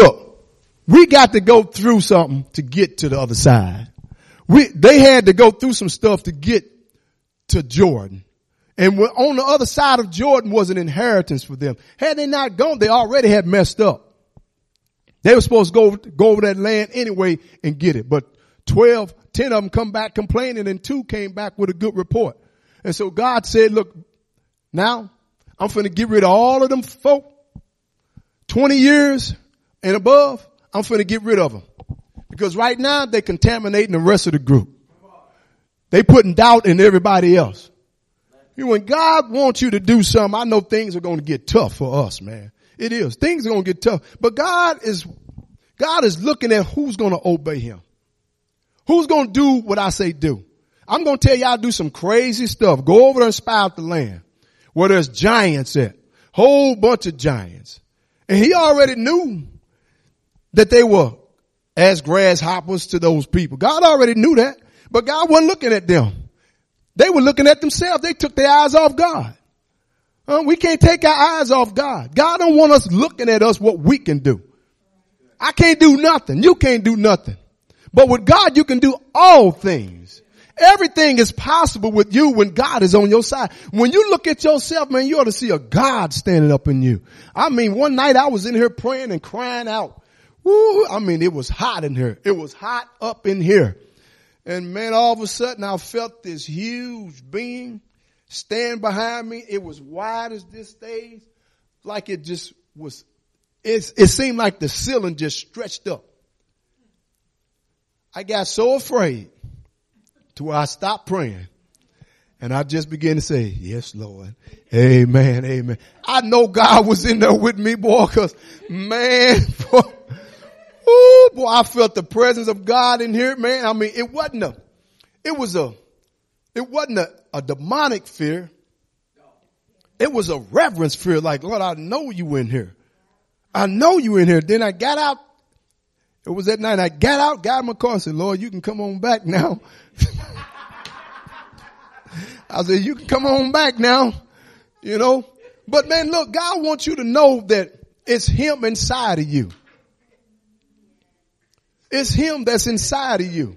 go through something to get to the other side. They had to go through some stuff to get to Jordan. And on the other side of Jordan was an inheritance for them. Had they not gone, they already had messed up. They were supposed to go over that land anyway and get it. But 10 of them come back complaining, and 2 came back with a good report. And so God said, look, now I'm finna get rid of all of them folk, 20 years and above. I'm finna get rid of them. Because right now they're contaminating the rest of the group. They putting doubt in everybody else. When God wants you to do something, I know things are going to get tough for us, man. It is. Things are going to get tough. But God is looking at who's going to obey him. Who's going to do what I say do. I'm going to tell y'all to do some crazy stuff. Go over there and spy out the land where there's giants at. Whole bunch of giants. And he already knew that they were as grasshoppers to those people. God already knew that. But God wasn't looking at them. They were looking at themselves. They took their eyes off God. We can't take our eyes off God. God don't want us looking at us what we can do. I can't do nothing. You can't do nothing. But with God, you can do all things. Everything is possible with you when God is on your side. When you look at yourself, man, you ought to see a God standing up in you. I mean, one night I was in here praying and crying out. Woo, I mean, it was hot in here. It was hot up in here. And man, all of a sudden I felt this huge being stand behind me. It was wide as this stage. Like it just was, it seemed like the ceiling just stretched up. I got so afraid to where I stopped praying. And I just began to say, yes, Lord. Amen. Amen. I know God was in there with me, boy, cause man, boy, ooh, boy, I felt the presence of God in here, man. I mean, it wasn't a demonic fear. It was a reverence fear. Like, Lord, I know you in here. I know you in here. Then I got out. It was that night I got out, got in my car and said, Lord, you can come on back now. I said, you can come on back now, you know. But man, look, God wants you to know that it's him inside of you. It's him that's inside of you.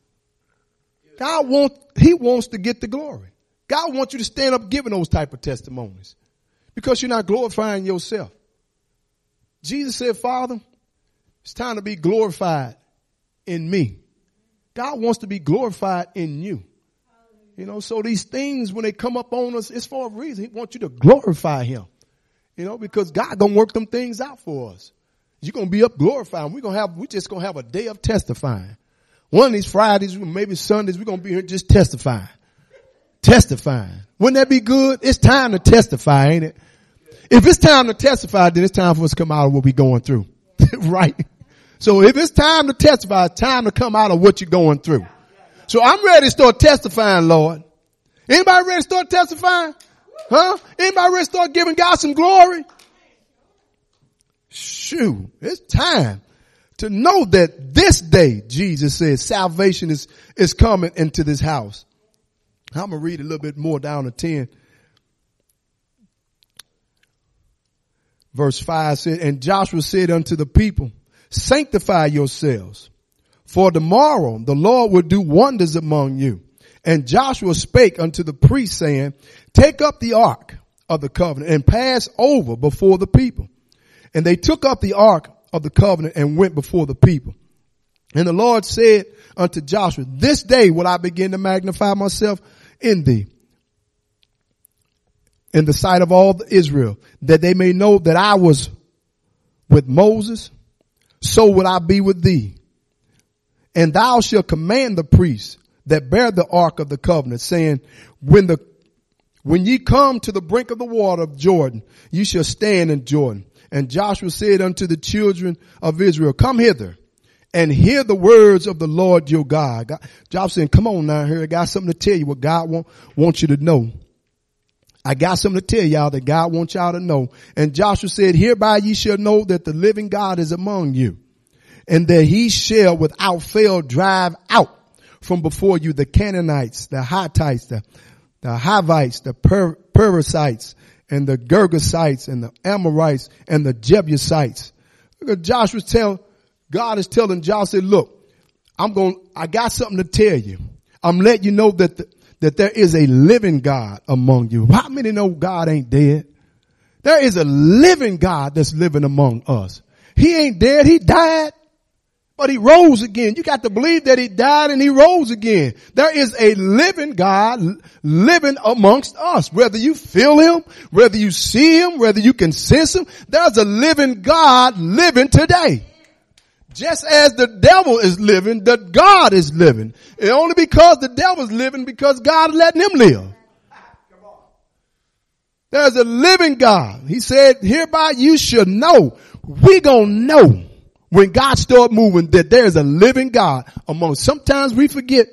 He wants to get the glory. God wants you to stand up giving those type of testimonies because you're not glorifying yourself. Jesus said, Father, it's time to be glorified in me. God wants to be glorified in you. You know, so these things, when they come up on us, it's for a reason. He wants you to glorify him, you know, because God gonna work them things out for us. You're going to be up glorifying. We're just going to have a day of testifying. One of these Fridays, maybe Sundays, we're going to be here just testifying. Testifying. Wouldn't that be good? It's time to testify, ain't it? If it's time to testify, then it's time for us to come out of what we're going through. Right? So if it's time to testify, it's time to come out of what you're going through. So I'm ready to start testifying, Lord. Anybody ready to start testifying? Huh? Anybody ready to start giving God some glory? Shoot, it's time to know that this day, Jesus says, salvation is coming into this house. I'm going to read a little bit more down to 10. Verse 5 said, and Joshua said unto the people, sanctify yourselves, for tomorrow the Lord will do wonders among you. And Joshua spake unto the priests, saying, take up the ark of the covenant and pass over before the people. And they took up the ark of the covenant and went before the people. And the Lord said unto Joshua, this day will I begin to magnify myself in thee, in the sight of all Israel, that they may know that I was with Moses, so will I be with thee. And thou shalt command the priests that bear the ark of the covenant, saying, when ye come to the brink of the water of Jordan, ye shall stand in Jordan. And Joshua said unto the children of Israel, come hither and hear the words of the Lord your God. Joshua said, come on now here. I got something to tell you what God wants you to know. I got something to tell y'all that God wants y'all to know. And Joshua said, hereby ye shall know that the living God is among you, and that he shall without fail drive out from before you the Canaanites, the Hittites, the Hivites, the Perizzites, and the Girgasites, and the Amorites, and the Jebusites. Look at God is telling Joshua, look, I got something to tell you. I'm letting you know that that there is a living God among you. How many know God ain't dead? There is a living God that's living among us. He ain't dead. He died, but he rose again. You got to believe that he died and he rose again. There is a living God living amongst us. Whether you feel him, whether you see him, whether you can sense him, there's a living God living today. Just as the devil is living, the God is living. And only because the devil's living, because God is letting him live. There's a living God. He said, hereby you should know. We gonna know when God start moving that there's a living God among us. Sometimes we forget.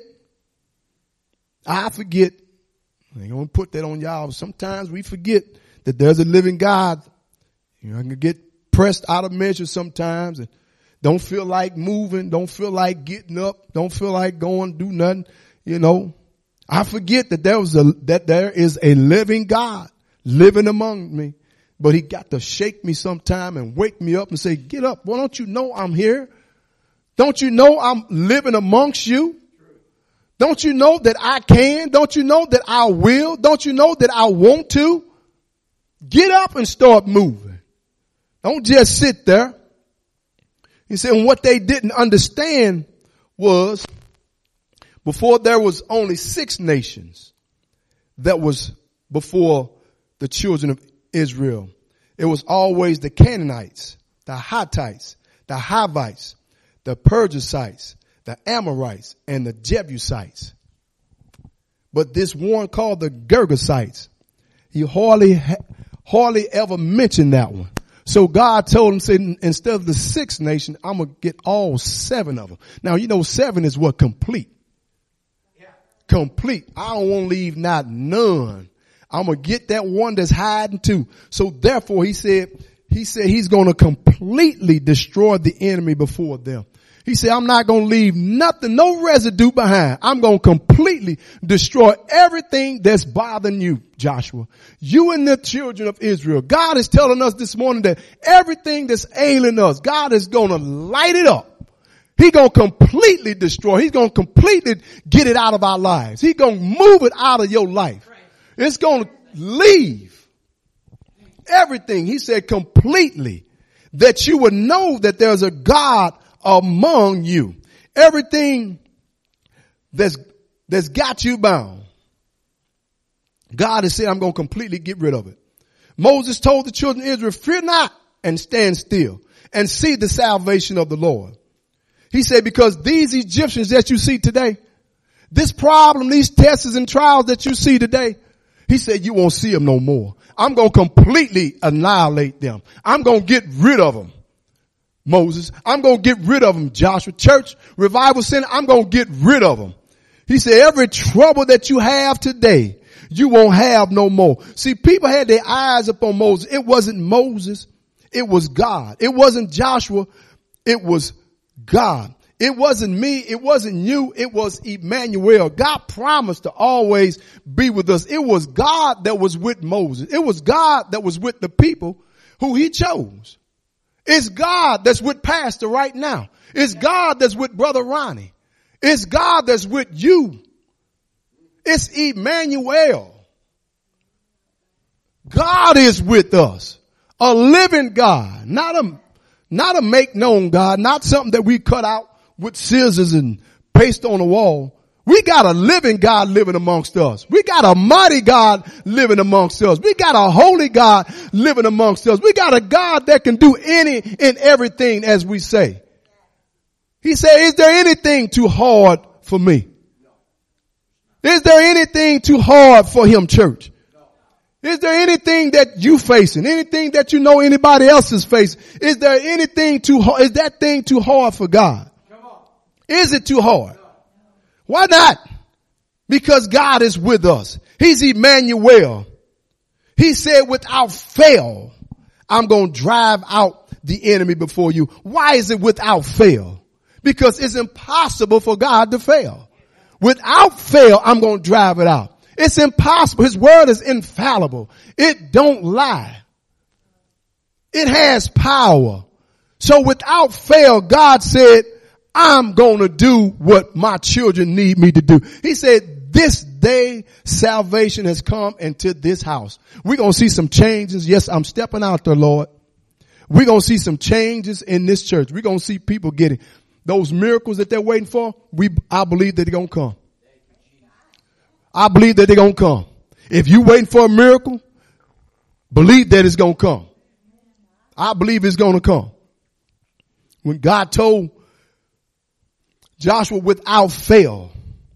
I forget. I ain't gonna put that on y'all. Sometimes we forget that there's a living God. You know, I can get pressed out of measure sometimes and don't feel like moving, don't feel like getting up, don't feel like going do nothing. You know, I forget that there is a living God living among me. But he got to shake me sometime and wake me up and say, get up. Well, don't you know I'm here? Don't you know I'm living amongst you? Don't you know that I can? Don't you know that I will? Don't you know that I want to? Get up and start moving. Don't just sit there. He said, and what they didn't understand was before there was only 6 nations that was before the children of Israel. It was always the Canaanites, the Hittites, the Hivites, the Perizzites, the Amorites, and the Jebusites. But this one called the Girgasites, he hardly ever mentioned that one. So God told him, said, instead of the 6 nations, I'm going to get all 7 of them. Now, you know, 7 is what? Complete. Yeah. Complete. I don't want to leave not none. I'm going to get that one that's hiding too. So therefore, he said he's going to completely destroy the enemy before them. He said, I'm not going to leave nothing, no residue behind. I'm going to completely destroy everything that's bothering you, Joshua. You and the children of Israel. God is telling us this morning that everything that's ailing us, God is going to light it up. He's going to completely destroy. He's going to completely get it out of our lives. He's going to move it out of your life. It's going to leave everything. He said completely, that you would know that there's a God among you. Everything that's got you bound, God has said, I'm going to completely get rid of it. Moses told the children of Israel, fear not and stand still and see the salvation of the Lord. He said, because these Egyptians that you see today, this problem, these tests and trials that you see today, he said, you won't see them no more. I'm going to completely annihilate them. I'm going to get rid of them. Moses, I'm going to get rid of them. Joshua, church, revival center, I'm going to get rid of them. He said, every trouble that you have today, you won't have no more. See, people had their eyes upon Moses. It wasn't Moses. It was God. It wasn't Joshua. It was God. It wasn't me. It wasn't you. It was Emmanuel. God promised to always be with us. It was God that was with Moses. It was God that was with the people who he chose. It's God that's with Pastor right now. It's God that's with Brother Ronnie. It's God that's with you. It's Emmanuel. God is with us. A living God, not a make known God, not something that we cut out with scissors and paste on the wall. We got a living God living amongst us. We got a mighty God living amongst us. We got a holy God living amongst us. We got a God that can do any and everything, as we say. He said, is there anything too hard for me? Is there anything too hard for him, church? Is there anything that you facing? Anything that you know anybody else is facing? Is there anything too hard? Is that thing too hard for God? Is it too hard? Why not? Because God is with us. He's Emmanuel. He said, without fail, I'm going to drive out the enemy before you. Why is it without fail? Because it's impossible for God to fail. Without fail, I'm going to drive it out. It's impossible. His word is infallible. It don't lie. It has power. So without fail, God said, I'm going to do what my children need me to do. He said, this day salvation has come into this house. We're going to see some changes. Yes, I'm stepping out there, Lord. We're going to see some changes in this church. We're going to see people getting those miracles that they're waiting for. I believe that they're going to come. I believe that they're going to come. If you're waiting for a miracle, believe that it's going to come. I believe it's going to come. When God told Joshua, without fail,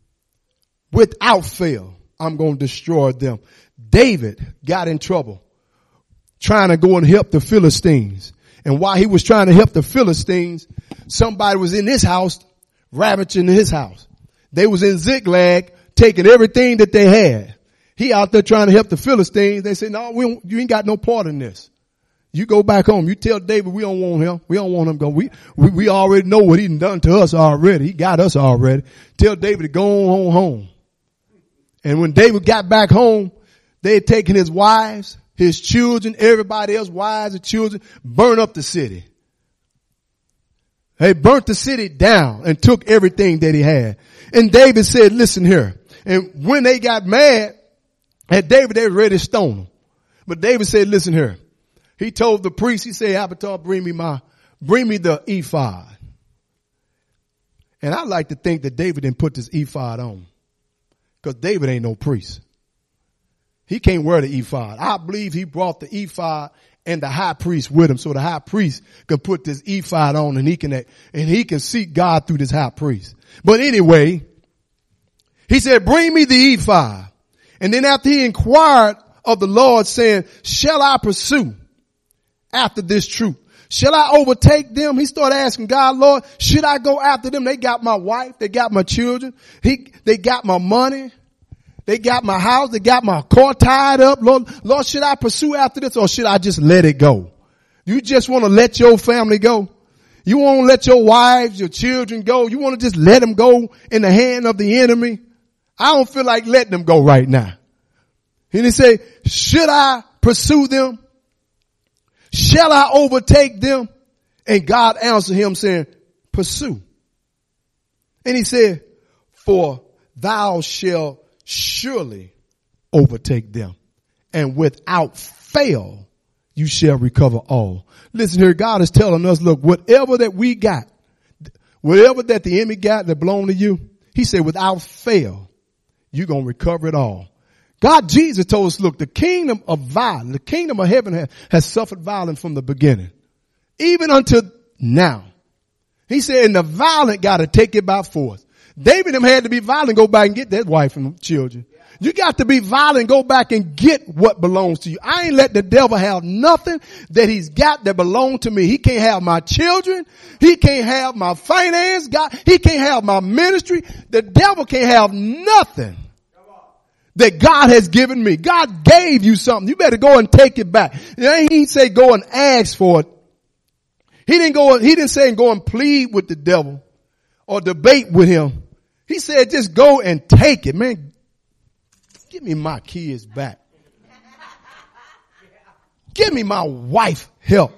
I'm going to destroy them. David got in trouble trying to go and help the Philistines. And while he was trying to help the Philistines, somebody was in his house, ravaging his house. They was in Ziklag, taking everything that they had. He out there trying to help the Philistines. They said, no, you ain't got no part in this. You go back home. You tell David we don't want him. We don't want him to go. We already know what he done to us already. He got us already. Tell David to go on home. And when David got back home, they had taken his wives, his children, everybody else, wives and children, burned up the city. They burnt the city down and took everything that he had. And David said, listen here. And when they got mad at David, they were ready to stone him. But David said, listen here. He told the priest, he said, Abiathar, bring me the ephod. And I like to think that David didn't put this ephod on. Because David ain't no priest. He can't wear the ephod. I believe he brought the ephod and the high priest with him, so the high priest could put this ephod on and he can seek God through this high priest. But anyway, he said, bring me the ephod. And then after he inquired of the Lord, saying, shall I pursue after this troop? Shall I overtake them? He started asking God, Lord, should I go after them? They got my wife. They got my children. They got my money. They got my house. They got my car tied up. Lord, should I pursue after this or should I just let it go? You just want to let your family go? You want to let your wives, your children go? You want to just let them go in the hand of the enemy? I don't feel like letting them go right now. And he said, should I pursue them? Shall I overtake them? And God answered him saying, pursue. And he said, for thou shalt surely overtake them, and without fail you shall recover all. Listen here, God is telling us, look, whatever that we got, whatever that the enemy got that belonged to you, he said, without fail, you're going to recover it all. God, Jesus told us, look, the kingdom of heaven has suffered violence from the beginning, even until now. He said, and the violent got to take it by force. David and him had to be violent, go back and get that wife and children. You got to be violent, go back and get what belongs to you. I ain't let the devil have nothing that he's got that belong to me. He can't have my children. He can't have my finance. He can't have my ministry. The devil can't have nothing that God has given me. God gave you something. You better go and take it back. He didn't say go and ask for it. He didn't say go and plead with the devil or debate with him. He said just go and take it. Man, give me my kids back. Give me my wife help.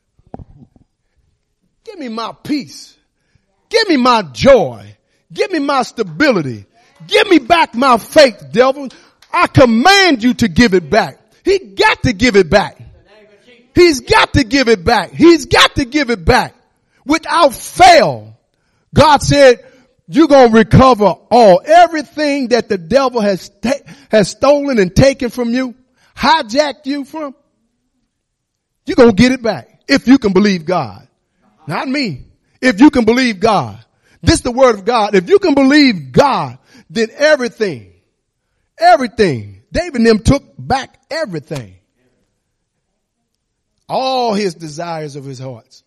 Give me my peace. Give me my joy. Give me my stability. Give me back my faith, devil. I command you to give it back. He got to give it back. He's got to give it back. He's got to give it back without fail. God said, you're going to recover all. Everything that the devil has stolen and taken from you, hijacked you from, you're going to get it back if you can believe God. Not me. If you can believe God. This is the word of God. If you can believe God, then everything, David and them took back everything. All his desires of his hearts.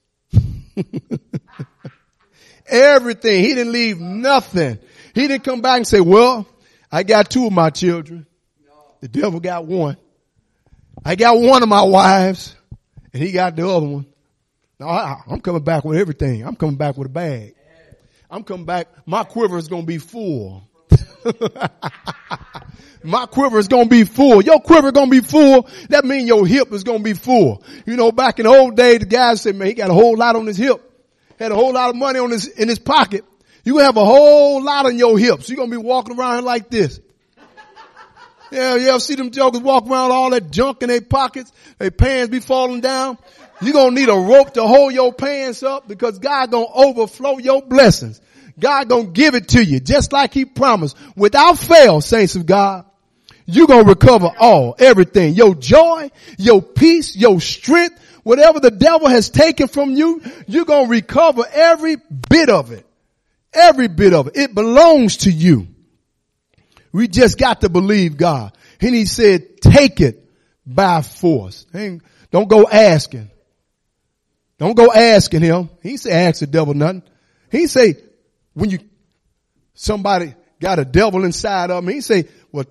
Everything. He didn't leave nothing. He didn't come back and say, well, I got 2 of my children. The devil got 1. I got 1 of my wives and he got the other one. No, I'm coming back with everything. I'm coming back with a bag. I'm coming back. My quiver is going to be full. My quiver is going to be full. Your quiver is going to be full. That means your hip is going to be full. You know, back in the old days, the guys said, man, he got a whole lot on his hip. Had a whole lot of money in his pocket. You have a whole lot on your hips. You're going to be walking around like this. Yeah, you ever see them jokers walk around with all that junk in their pockets? Their pants be falling down. You're going to need a rope to hold your pants up because God going to overflow your blessings. God going to give it to you just like he promised. Without fail, saints of God, you're going to recover everything. Your joy, your peace, your strength, whatever the devil has taken from you, you're going to recover every bit of it. Every bit of it. It belongs to you. We just got to believe God. And he said, take it by force. Don't go asking. Don't go asking him. He said, ask the devil nothing. He say, when somebody got a devil inside of him, he say,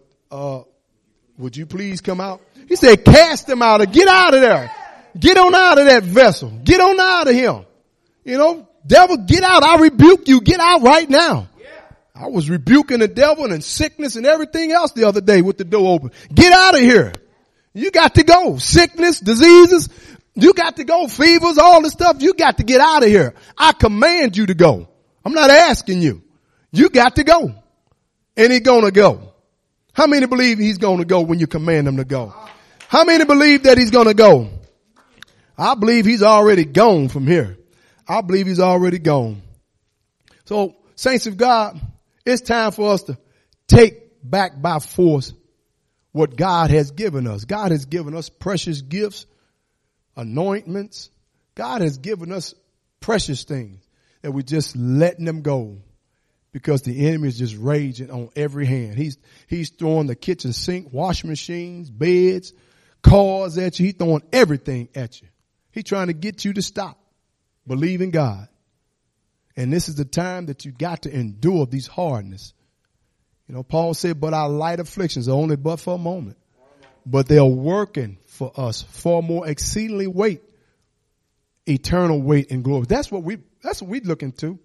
would you please come out? He said, cast him out or get out of there. Get on out of that vessel. Get on out of him. You know, devil, get out. I rebuke you. Get out right now. I was rebuking the devil and sickness and everything else the other day with the door open. Get out of here. You got to go. Sickness, diseases, you got to go. Fevers, all this stuff. You got to get out of here. I command you to go. I'm not asking you. You got to go. And he's going to go. How many believe he's going to go when you command him to go? How many believe that he's going to go? I believe he's already gone from here. I believe he's already gone. So, saints of God, it's time for us to take back by force what God has given us. God has given us precious gifts, anointments. God has given us precious things that we're just letting them go because the enemy is just raging on every hand. He's throwing the kitchen sink, washing machines, beds, cars at you. He's throwing everything at you. He's trying to get you to stop believing God. And this is the time that you got to endure these hardness. You know, Paul said, but our light afflictions are only but for a moment. But they're working for us far more exceedingly weight, eternal weight and glory. That's what we're looking to.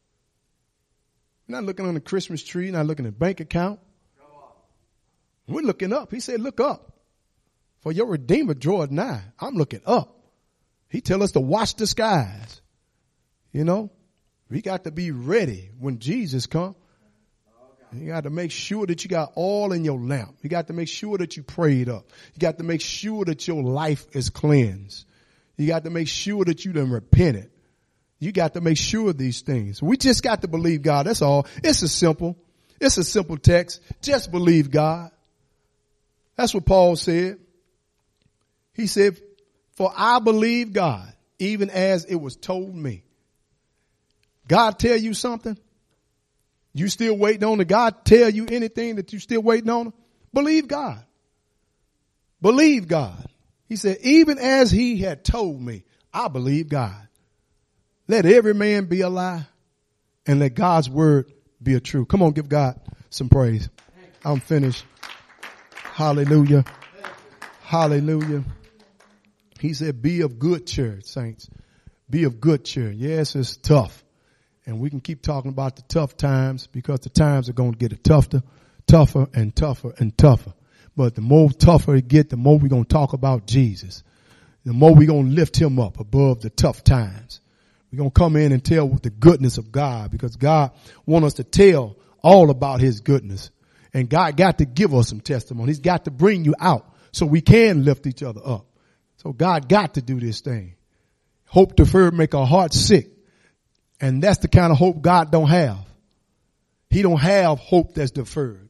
We're not looking on the Christmas tree, not looking at bank account. We're looking up. He said, look up. For your Redeemer draweth nigh. I'm looking up. He tell us to watch the skies. You know, we got to be ready when Jesus comes. You got to make sure that you got oil in your lamp. You got to make sure that you prayed up. You got to make sure that your life is cleansed. You got to make sure that you done repented. You got to make sure of these things. We just got to believe God. That's all. It's a simple text. Just believe God. That's what Paul said. He said, for I believe God, even as it was told me. God tell you something? You still waiting on it? God tell you anything that you still waiting on? Believe God. Believe God. He said, even as he had told me, I believe God. Let every man be a lie and let God's word be a truth. Come on, give God some praise. I'm finished. Hallelujah. Hallelujah. He said, be of good cheer, saints. Be of good cheer. Yes, it's tough. And we can keep talking about the tough times because the times are going to get tougher and tougher and tougher. But the more tougher it gets, the more we're going to talk about Jesus. The more we're going to lift him up above the tough times. We're going to come in and tell the goodness of God because God wants us to tell all about his goodness. And God got to give us some testimony. He's got to bring you out so we can lift each other up. So God got to do this thing. Hope deferred make our hearts sick. And that's the kind of hope God don't have. He don't have hope that's deferred.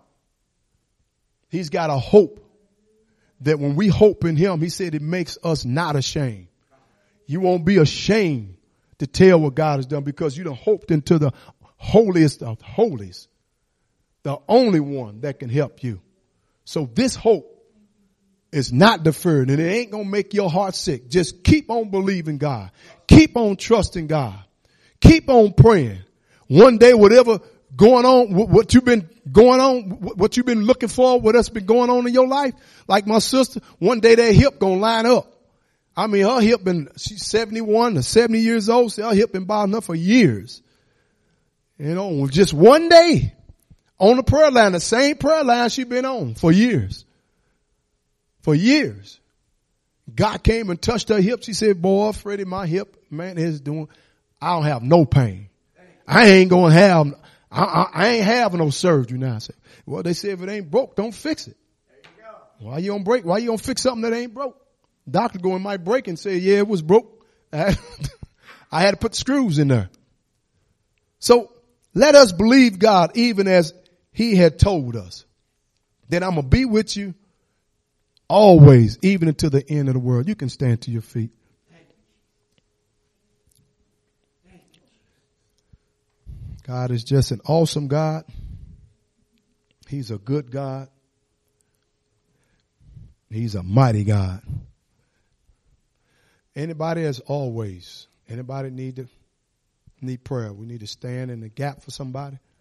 He's got a hope that when we hope in him, he said it makes us not ashamed. You won't be ashamed to tell what God has done because you done hoped into the holiest of holies, the only one that can help you. So this hope is not deferred and it ain't going to make your heart sick. Just keep on believing God. Keep on trusting God. Keep on praying. One day, whatever going on, what you've been going on, what you've been looking for, what's been going on in your life, like my sister, one day that hip gonna line up. I mean, her hip she's 71 or 70 years old, so her hip been bothering her for years. You know, just one day on the prayer line, the same prayer line she been on for years. For years. God came and touched her hip. She said, boy, Freddie, my hip, man, is doing, I don't have no pain. I ain't having no surgery now. I said, Well, they say if it ain't broke, don't fix it. Why you don't break? Why you don't fix something that ain't broke? Doctor go in my break and say, yeah, it was broke. I had to put screws in there. So let us believe God even as he had told us that I'm going to be with you always, even until the end of the world. You can stand to your feet. God is just an awesome God. He's a good God. He's a mighty God. Anybody as always, anybody need prayer? We need to stand in the gap for somebody.